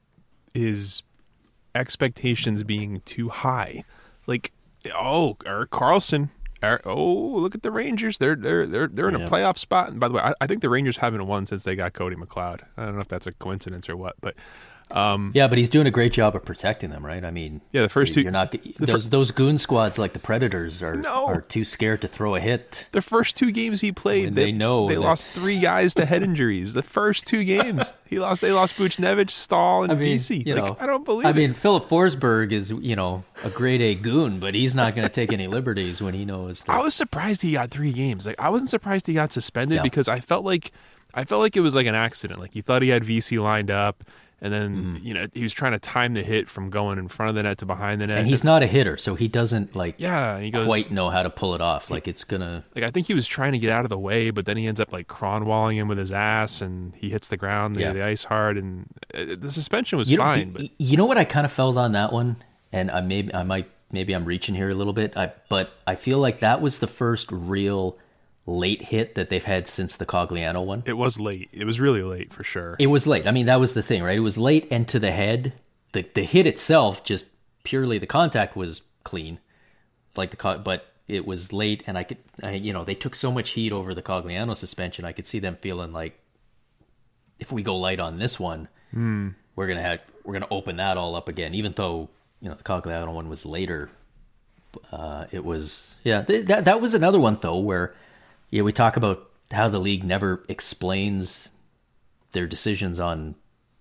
expectations being too high. Like, oh, Erik Karlsson. Oh, look at the Rangers. They're in a playoff spot. And by the way, I think the Rangers haven't won since they got Cody McLeod. I don't know if that's a coincidence or what, but yeah, but he's doing a great job of protecting them, right? I mean, yeah, the first two. You're not those goon squads like the Predators are too scared to throw a hit. The first 2 games he played, they lost 3 guys to head injuries. The first 2 games they lost Buchnevich, Stahl, and BC. I don't believe it. I mean, Philip Forsberg is, you know, a grade A goon, but he's not going to take any liberties when he knows that. I was surprised he got 3 games. Like, I wasn't surprised he got suspended because I felt like it was like an accident. Like, he thought he had VC lined up. And then, you know, he was trying to time the hit from going in front of the net to behind the net. And he's not a hitter, so he doesn't, like, he goes, quite know how to pull it off. Like, it's going to... Like, I think he was trying to get out of the way, but then he ends up, like, Cronwalling him with his ass, and he hits the ground, the ice hard, and the suspension was fine. But you know what I kind of felt on that one? And maybe I'm reaching here a little bit, but I feel like that was the first real late hit that they've had since the Cogliano one. It was late. It was really late for sure. It was late. I mean, that was the thing, right? It was late and to the head. The hit itself, just purely the contact was clean, but it was late, and they took so much heat over the Cogliano suspension. I could see them feeling like, if we go light on this one, we're gonna open that all up again. Even though, you know, the Cogliano one was later. It was that was another one though where. Yeah, we talk about how the league never explains their decisions on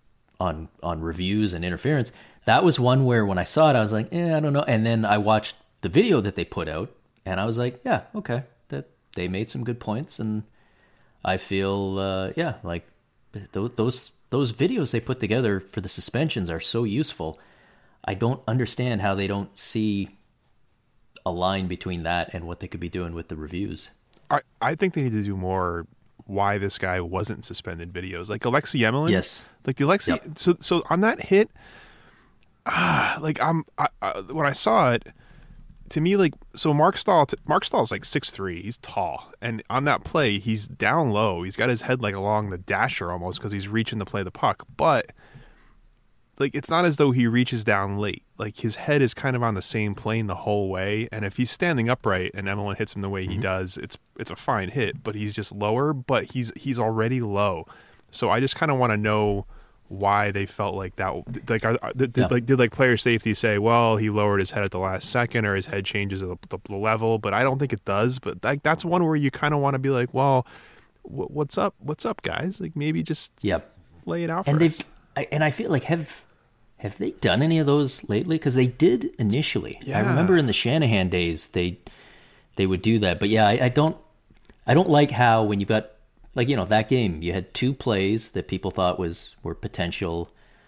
reviews and interference. That was one where when I saw it, I was like, I don't know. And then I watched the video that they put out, and I was like, yeah, okay, that they made some good points, and I feel, like those videos they put together for the suspensions are so useful. I don't understand how they don't see a line between that and what they could be doing with the reviews. I think they need to do more why this guy wasn't suspended videos. Like Alexei Emelin. Yes. Like the Alexei. Yep. So on that hit, when I saw it, to me, like, so Mark Stahl's like 6'3". He's tall. And on that play, he's down low. He's got his head like along the dasher almost because he's reaching to play the puck. But like, it's not as though he reaches down late. Like, his head is kind of on the same plane the whole way. And if he's standing upright and Emelin hits him the way he does, it's a fine hit. But he's just lower, but he's already low. So I just kind of want to know why they felt like that. Like, did player safety say, well, he lowered his head at the last second, or his head changes the level? But I don't think it does. But like, that's one where you kind of want to be like, well, what's up? What's up, guys? Like, maybe just lay it out for us. And I feel like have they done any of those lately? Because they did initially. Yeah. I remember in the Shanahan days they would do that. But yeah, I don't like how when you've got, like, you know, that game you had 2 plays that people thought were potential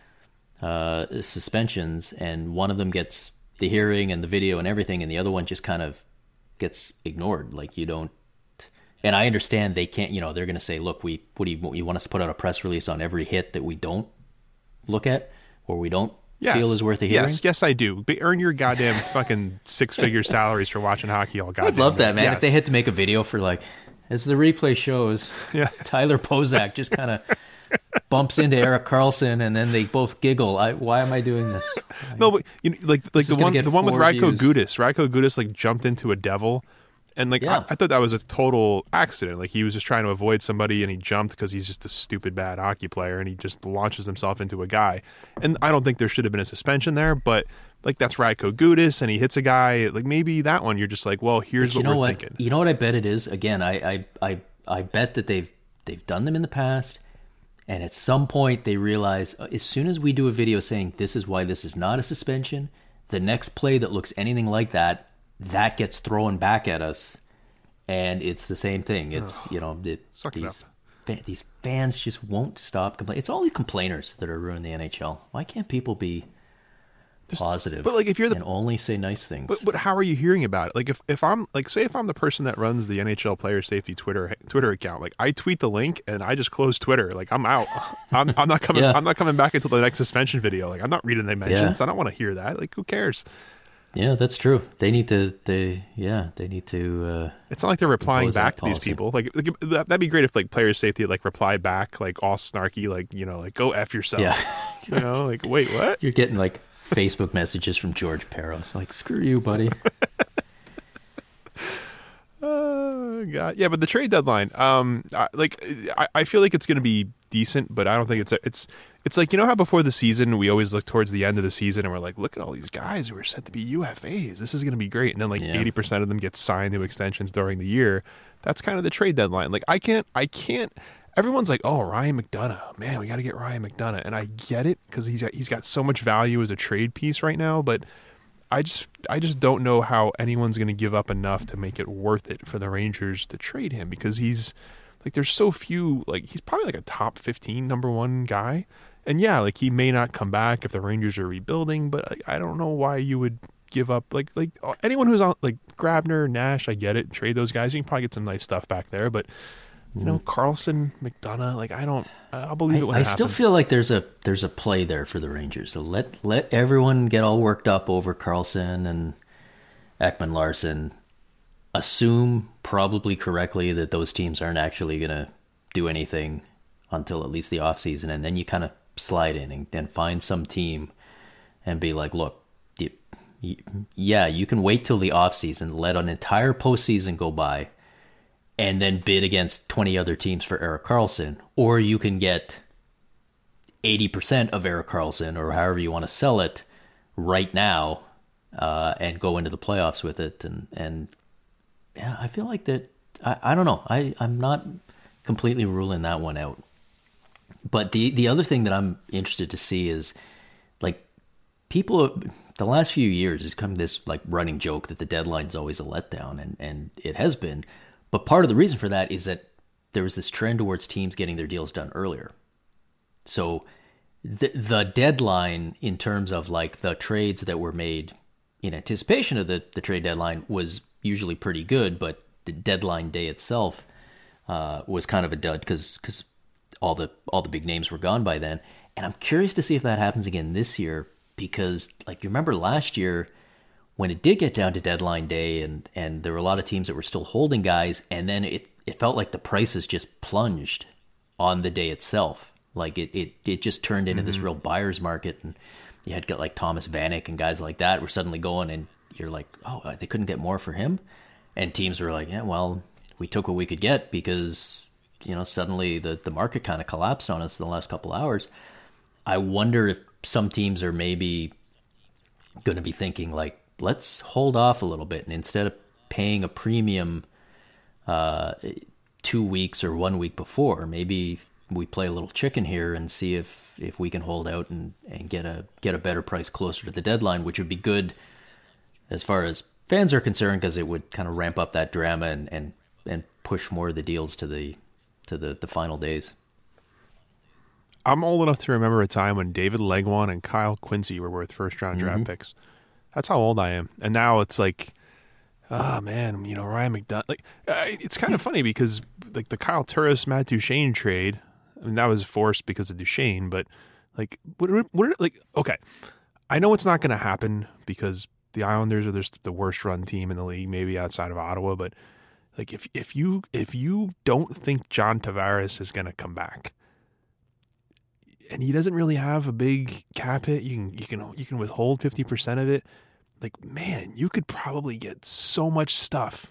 suspensions, and one of them gets the hearing and the video and everything, and the other one just kind of gets ignored. Like, you don't. And I understand they can't. You know, they're going to say, look, you want us to put out a press release on every hit that we don't look at or we don't feel is worth a hearing? Yes, I do. But earn your goddamn fucking 6-figure salaries for watching hockey all goddamn. I'd love that, man. Yes. If they had to make a video for, like, as the replay shows, Tyler Pozak just kind of bumps into Erik Karlsson, and then they both giggle. Why am I doing this? No, but like the one with Radko Gudas. Radko Gudas like jumped into a devil, and like I thought that was a total accident. Like he was just trying to avoid somebody, and he jumped because he's just a stupid bad hockey player, and he just launches himself into a guy. And I don't think there should have been a suspension there, but like that's Radko Gudas, and he hits a guy. Like maybe that one, you're just like, well, here's what we're thinking. You know what I bet it is? Again, I bet that they've done them in the past. And at some point, they realize, as soon as we do a video saying this is why this is not a suspension, the next play that looks anything like that gets thrown back at us. And it's the same thing. It's, these fans just won't stop complaining. It's all the complainers that are ruining the NHL. Why can't people be positive, but like if you're and only say nice things? But how are you hearing about it? Like if I'm like, say if I'm the person that runs the NHL player safety Twitter account, like I tweet the link and I just close Twitter. Like I'm out. I'm not coming. I'm not coming back until the next suspension video. Like I'm not reading the mentions. I don't want to hear that. Like who cares? Yeah, that's true. They need to. They need to. It's not like they're replying back to these people. Like that'd be great if like player safety like reply back like all snarky, like like go F yourself. Yeah. Like wait, what? You're getting like Facebook messages from George Peros, like screw you, buddy. Oh God, yeah. But the trade deadline, I feel like it's going to be decent, but I don't think it's like, how before the season we always look towards the end of the season and we're like, look at all these guys who are set to be UFAs. This is going to be great, and then like 80% of them get signed to extensions during the year. That's kind of the trade deadline. Like I can't. Everyone's like, oh, Ryan McDonagh. Man, we got to get Ryan McDonagh. And I get it because he's got so much value as a trade piece right now. But I just don't know how anyone's going to give up enough to make it worth it for the Rangers to trade him, because he's like, there's so few, like he's probably like a top 15 number one guy. And yeah, like he may not come back if the Rangers are rebuilding, but I don't know why you would give up like anyone who's on like Grabner, Nash. I get it. Trade those guys. You can probably get some nice stuff back there, but Karlsson, McDonagh, like I'll believe it when it happens. I still feel like there's a play there for the Rangers. So let everyone get all worked up over Karlsson and Ekman Larsson. Assume probably correctly that those teams aren't actually going to do anything until at least the offseason, and then you kind of slide in and find some team and be like, look, you can wait till the offseason, let an entire postseason go by, and then bid against 20 other teams for Erik Karlsson. Or you can get 80% of Erik Karlsson, or however you want to sell it, right now, and go into the playoffs with it. And yeah, I feel like that, I don't know. I'm not completely ruling that one out. But the other thing that I'm interested to see is, like, people, the last few years has come this like running joke that the deadline's always a letdown, and it has been. But part of the reason for that is that there was this trend towards teams getting their deals done earlier. So the deadline in terms of like the trades that were made in anticipation of the trade deadline was usually pretty good, but the deadline day itself was kind of a dud because all the big names were gone by then. And I'm curious to see if that happens again this year, because like you remember last year when it did get down to deadline day and there were a lot of teams that were still holding guys, and then it felt like the prices just plunged on the day itself. Like it just turned into this real buyer's market, and you had got like Thomas Vanek and guys like that were suddenly going, and you're like, oh, they couldn't get more for him. And teams were like, yeah, well, we took what we could get because, suddenly the market kind of collapsed on us in the last couple hours. I wonder if some teams are maybe going to be thinking like, let's hold off a little bit, and instead of paying a premium 2 weeks or 1 week before, maybe we play a little chicken here and see if we can hold out and get a better price closer to the deadline, which would be good as far as fans are concerned, because it would kind of ramp up that drama and push more of the deals to the final days. I'm old enough to remember a time when David Legwand and Kyle Quincy were worth first-round draft picks. That's how old I am. And now it's like, oh, man, Ryan McDonagh. Like, it's kind of funny because like the Kyle Turris, Matt Duchene trade, I mean, that was forced because of Duchene, but like, okay, I know it's not going to happen because the Islanders are the worst-run team in the league, maybe outside of Ottawa, but like if you don't think John Tavares is going to come back, he doesn't really have a big cap hit. You can withhold 50% of it. Like, man, you could probably get so much stuff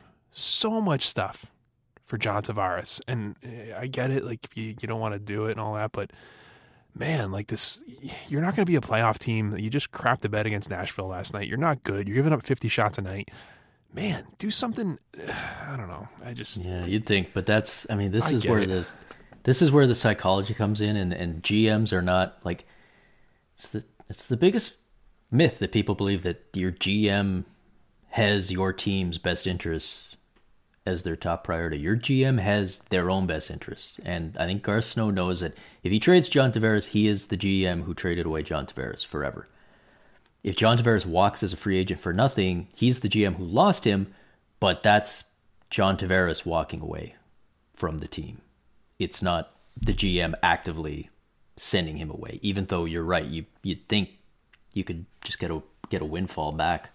for John Tavares. And I get it, like, you don't want to do it and all that, but man, like this, you're not going to be a playoff team. You just crapped the bed against Nashville last night. You're not good. You're giving up 50 shots a night. Man, do something. I don't know. You'd think, but this is where the psychology comes in, and GMs are not like, it's the biggest myth that people believe that your GM has your team's best interests as their top priority. Your GM has their own best interests. And I think Garth Snow knows that if he trades John Tavares, he is the GM who traded away John Tavares forever. If John Tavares walks as a free agent for nothing, he's the GM who lost him, but that's John Tavares walking away from the team. It's not the GM actively sending him away, even though you're right. You'd think you could just get a windfall back.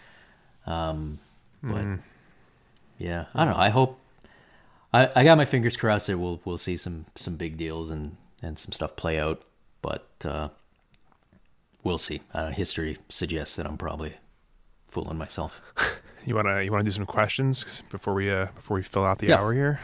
But yeah, I don't know. I hope I got my fingers crossed that we'll see some big deals and some stuff play out, but we'll see. History suggests that I'm probably fooling myself. You wanna do some questions before we fill out the hour here?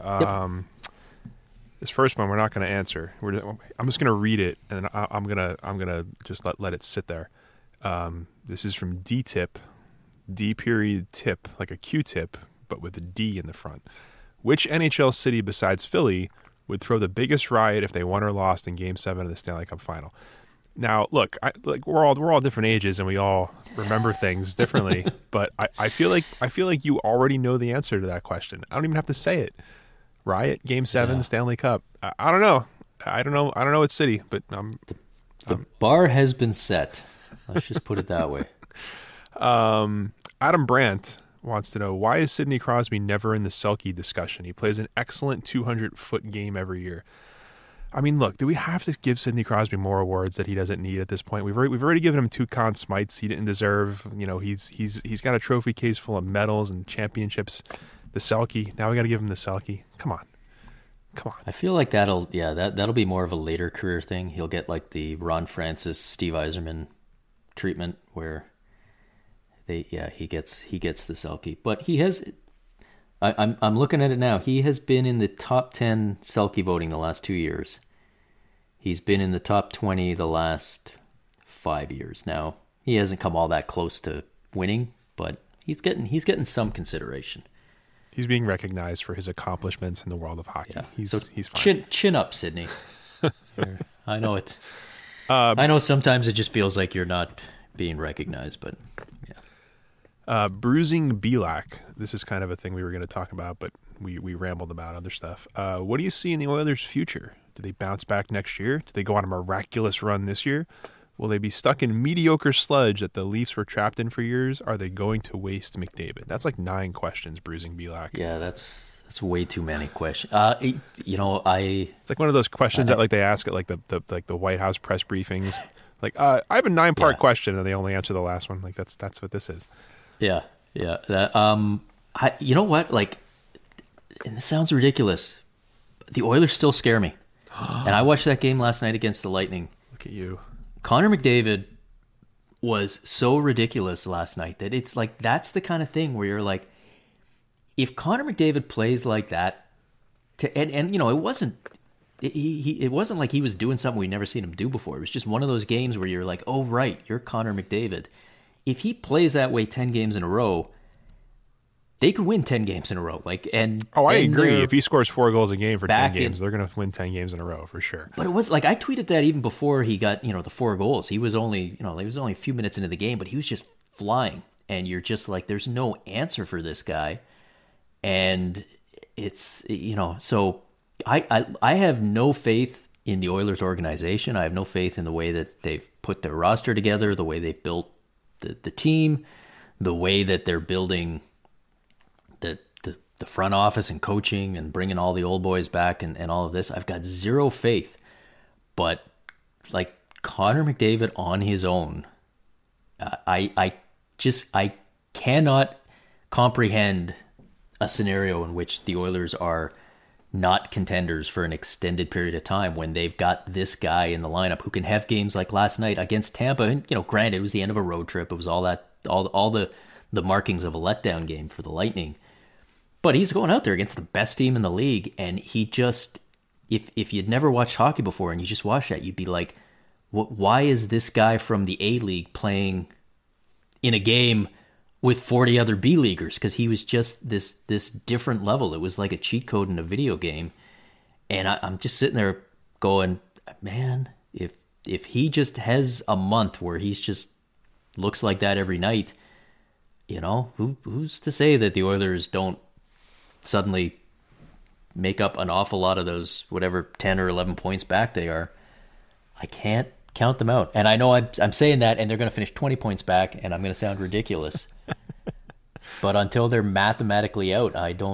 This first one we're not going to answer. I'm just going to read it, and I'm gonna just let it sit there. This is from D-Tip, D.Tip, like a Q-tip, but with a D in the front. Which NHL city besides Philly would throw the biggest riot if they won or lost in Game 7 of the Stanley Cup Final? Now, look, we're all different ages, and we all remember things differently. But I feel like you already know the answer to that question. I don't even have to say it. Riot, Game 7, Stanley Cup. I don't know. I don't know what city, but the bar has been set. Let's just put it that way. Adam Brandt wants to know, why is Sidney Crosby never in the Selke discussion? He plays an excellent 200-foot game every year. I mean, look, do we have to give Sidney Crosby more awards that he doesn't need at this point? We've already given him 2 Conn Smites he didn't deserve. You know, he's got a trophy case full of medals and championships. The Selke. Now we got to give him the Selke. Come on. I feel like that'll be more of a later career thing. He'll get like the Ron Francis, Steve Yzerman treatment where he gets the Selke. But he has. I'm looking at it now. He has been in the top 10 Selke voting the last 2 years. He's been in the top 20 the last 5 years. Now he hasn't come all that close to winning, but he's getting some consideration. He's being recognized for his accomplishments in the world of hockey. Yeah. He's fine. Chin up, Sidney. I know it. I know sometimes it just feels like you're not being recognized, but yeah. Bruising Belak. This is kind of a thing we were going to talk about, but we rambled about other stuff. What do you see in the Oilers' future? Do they bounce back next year? Do they go on a miraculous run this year? Will they be stuck in mediocre sludge that the Leafs were trapped in for years? Are they going to waste McDavid? That's like 9 questions, Bruising Belak. Yeah, that's way too many questions. It's like one of those questions that like they ask at like the White House press briefings. Like, I have a 9-part question, and they only answer the last one. Like that's what this is. Yeah. That, you know what? Like, and this sounds ridiculous. The Oilers still scare me. And I watched that game last night against the Lightning. Look at you. Connor McDavid was so ridiculous last night that it's like, that's the kind of thing where you're like, if Connor McDavid plays like that, and you know, it wasn't like he was doing something we'd never seen him do before. It was just one of those games where you're like, oh, right, you're Connor McDavid. If he plays that way 10 games in a row, they could win 10 games in a row. I agree. If he scores 4 goals a game for 10 games, they're going to win 10 games in a row for sure. But it was like, I tweeted that even before he got, the 4 goals. He was only a few minutes into the game, but he was just flying. And you're just like, there's no answer for this guy. And it's, so I have no faith in the Oilers organization. I have no faith in the way that they've put their roster together, the way they've built the team, the way that they're building the front office and coaching and bringing all the old boys back and all of this. I've got zero faith. But like Connor McDavid on his own, I cannot comprehend a scenario in which the Oilers are not contenders for an extended period of time when they've got this guy in the lineup who can have games like last night against Tampa. And, granted, it was the end of a road trip. It was all the markings of a letdown game for the Lightning. But he's going out there against the best team in the league, and he just, if you'd never watched hockey before and you just watched that, you'd be like, why is this guy from the A-League playing in a game with 40 other B-leaguers? Because he was just this different level. It was like a cheat code in a video game. And I'm just sitting there going, man, if he just has a month where he's just looks like that every night, who's to say that the Oilers don't suddenly make up an awful lot of those, whatever 10 or 11 points back they are. I can't count them out. And I know I'm saying that, and they're going to finish 20 points back, and I'm going to sound ridiculous. But until they're mathematically out,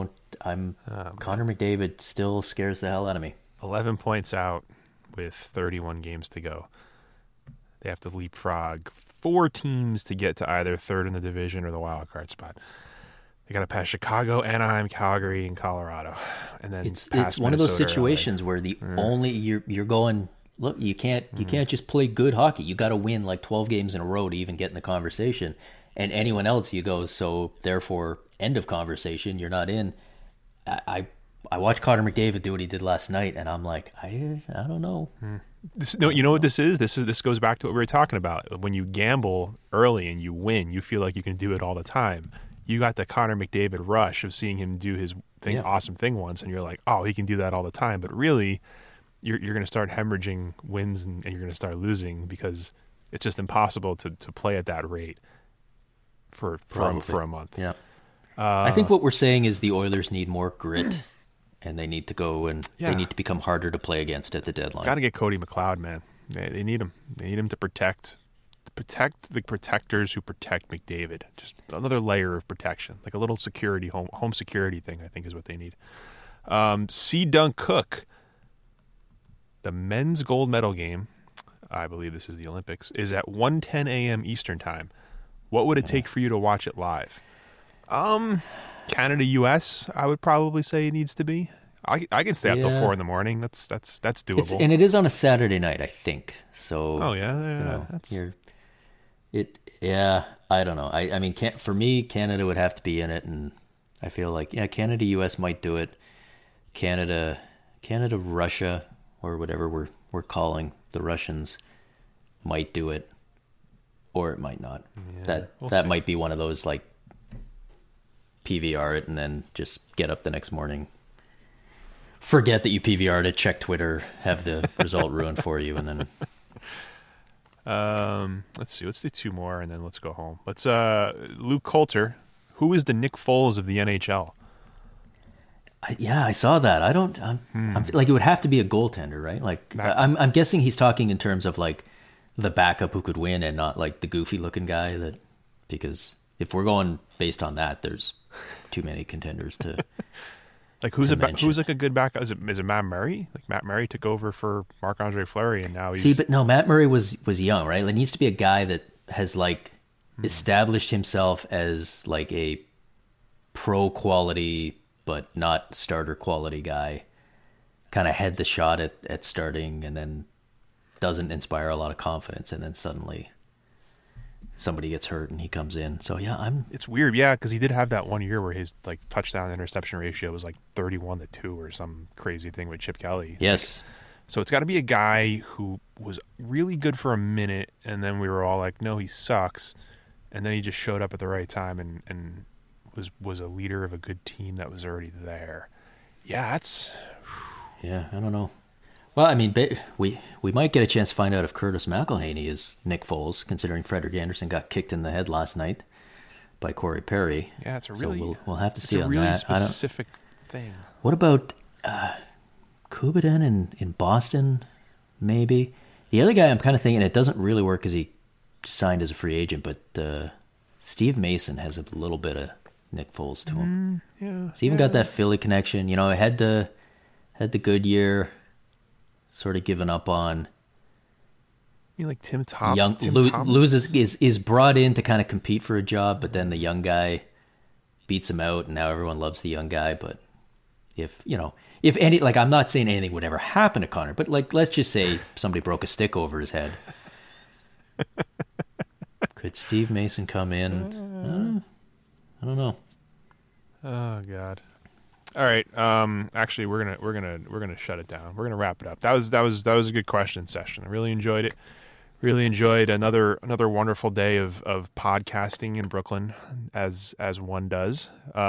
Connor McDavid still scares the hell out of me. 11 points out with 31 games to go. They have to leapfrog 4 teams to get to either third in the division or the wild card spot. They got to pass Chicago, Anaheim, Calgary, and Colorado, and then it's one of those situations where the only you're going. Look, you can't just play good hockey. You got to win like 12 games in a row to even get in the conversation. And anyone else, you go, so therefore, end of conversation. You're not in. I watched Connor McDavid do what he did last night, and I'm like, I don't know. You know what this is? This goes back to what we were talking about. When you gamble early and you win, you feel like you can do it all the time. You got the Connor McDavid rush of seeing him do his awesome thing once, and you're like, oh, he can do that all the time. But really, you're going to start hemorrhaging wins, and you're going to start losing because it's just impossible to play at that rate for a month. Yeah. I think what we're saying is the Oilers need more grit, and they need to go and they need to become harder to play against at the deadline. Got to get Cody McLeod, man. They need him. They need him to protect the protectors who protect McDavid. Just another layer of protection, like a little security, home security thing, I think is what they need. C. Dunk Cook, the men's gold medal game, I believe this is the Olympics, is at 1:10 a.m. Eastern time. What would it take for you to watch it live? Canada, US, I would probably say it needs to be. I can stay up till 4 a.m. That's doable. And it is on a Saturday night, I think. So. Oh yeah, I don't know. I mean, for me, Canada would have to be in it, and I feel like Canada, US might do it. Canada, Russia, or whatever we're calling the Russians, might do it, or it might not. Yeah, that might be one of those like PVR it and then just get up the next morning, forget that you PVR'd it, check Twitter, have the result ruined for you, and then. Let's see. Let's do 2 more and then let's go home. Let's Luke Coulter, who is the Nick Foles of the NHL? I saw that. I'm like, it would have to be a goaltender, right? Like I'm guessing he's talking in terms of like the backup who could win and not like the goofy looking guy because if we're going based on that, there's too many contenders to. Like who's like a good backup? Is it Matt Murray? Like Matt Murray took over for Marc-Andre Fleury, and now he's. But no, Matt Murray was young, right? It needs to be a guy that has like established himself as like a pro quality but not starter quality guy. Kind of had the shot at starting, and then doesn't inspire a lot of confidence, and then suddenly somebody gets hurt and he comes in. So it's weird, because he did have that one year where his like touchdown interception ratio was like 31-2 or some crazy thing with Chip Kelly. Yes. So it's got to be a guy who was really good for a minute, and then we were all like, no, he sucks, and then he just showed up at the right time and was a leader of a good team that was already there. I don't know. Well, I mean, we might get a chance to find out if Curtis McElhaney is Nick Foles, considering Frederik Andersen got kicked in the head last night by Corey Perry. Yeah, it's a really we'll have to see on that. It's a really specific thing. What about Kubadin in Boston? Maybe the other guy I'm kind of thinking it doesn't really work because he signed as a free agent, but Steve Mason has a little bit of Nick Foles to him. He's even got that Philly connection. Had the good year. Sort of given up on. You like Tim Thomas? Loses is brought in to kind of compete for a job, but then the young guy beats him out, and now everyone loves the young guy. But if any, like, I'm not saying anything would ever happen to Connor, but like, let's just say somebody broke a stick over his head. Could Steve Mason come in? I don't know. Oh God. All right. Actually, we're gonna shut it down. We're gonna wrap it up. That was a good question session. I really enjoyed it. Really enjoyed another wonderful day of podcasting in Brooklyn, as one does.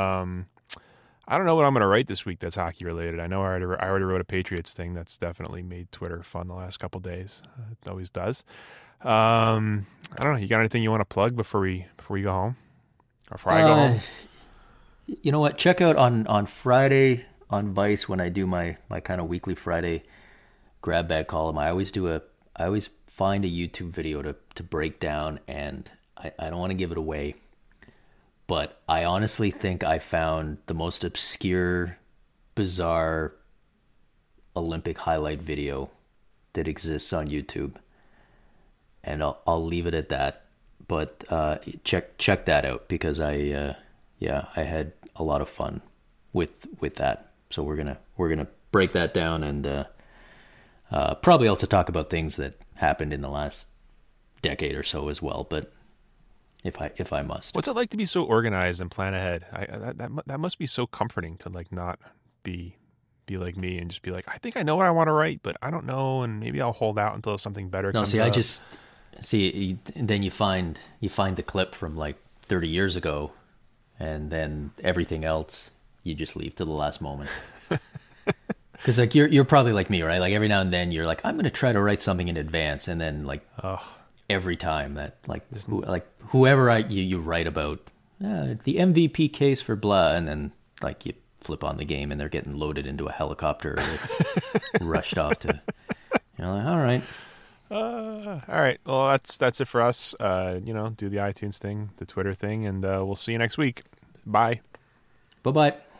I don't know what I'm going to write this week that's hockey related. I know I already wrote a Patriots thing that's definitely made Twitter fun the last couple of days. It always does. I don't know. You got anything you want to plug before we go home? Or before I go home? You know what? Check out on Friday on Vice when I do my kind of weekly Friday grab bag column. I always find a YouTube video to break down, and I don't want to give it away, but I honestly think I found the most obscure, bizarre Olympic highlight video that exists on YouTube, and I'll leave it at that. But check that out, because I had a lot of fun with that. So we're gonna break that down, and probably also talk about things that happened in the last decade or so as well. But if I must, what's it like to be so organized and plan ahead? That must be so comforting to like not be like me and just be like, I think I know what I want to write, but I don't know, and maybe I'll hold out until something better comes up. Then you find the clip from like 30 years ago, and then everything else you just leave to the last moment. Because like you're probably like me, right? Like every now and then you're like, I'm going to try to write something in advance, and then like every time that whoever you write about the MVP case for blah, and then like you flip on the game and they're getting loaded into a helicopter, rushed off to, like, all right. All right. Well, that's it for us. Do the iTunes thing, the Twitter thing, and we'll see you next week. Bye. Bye-bye.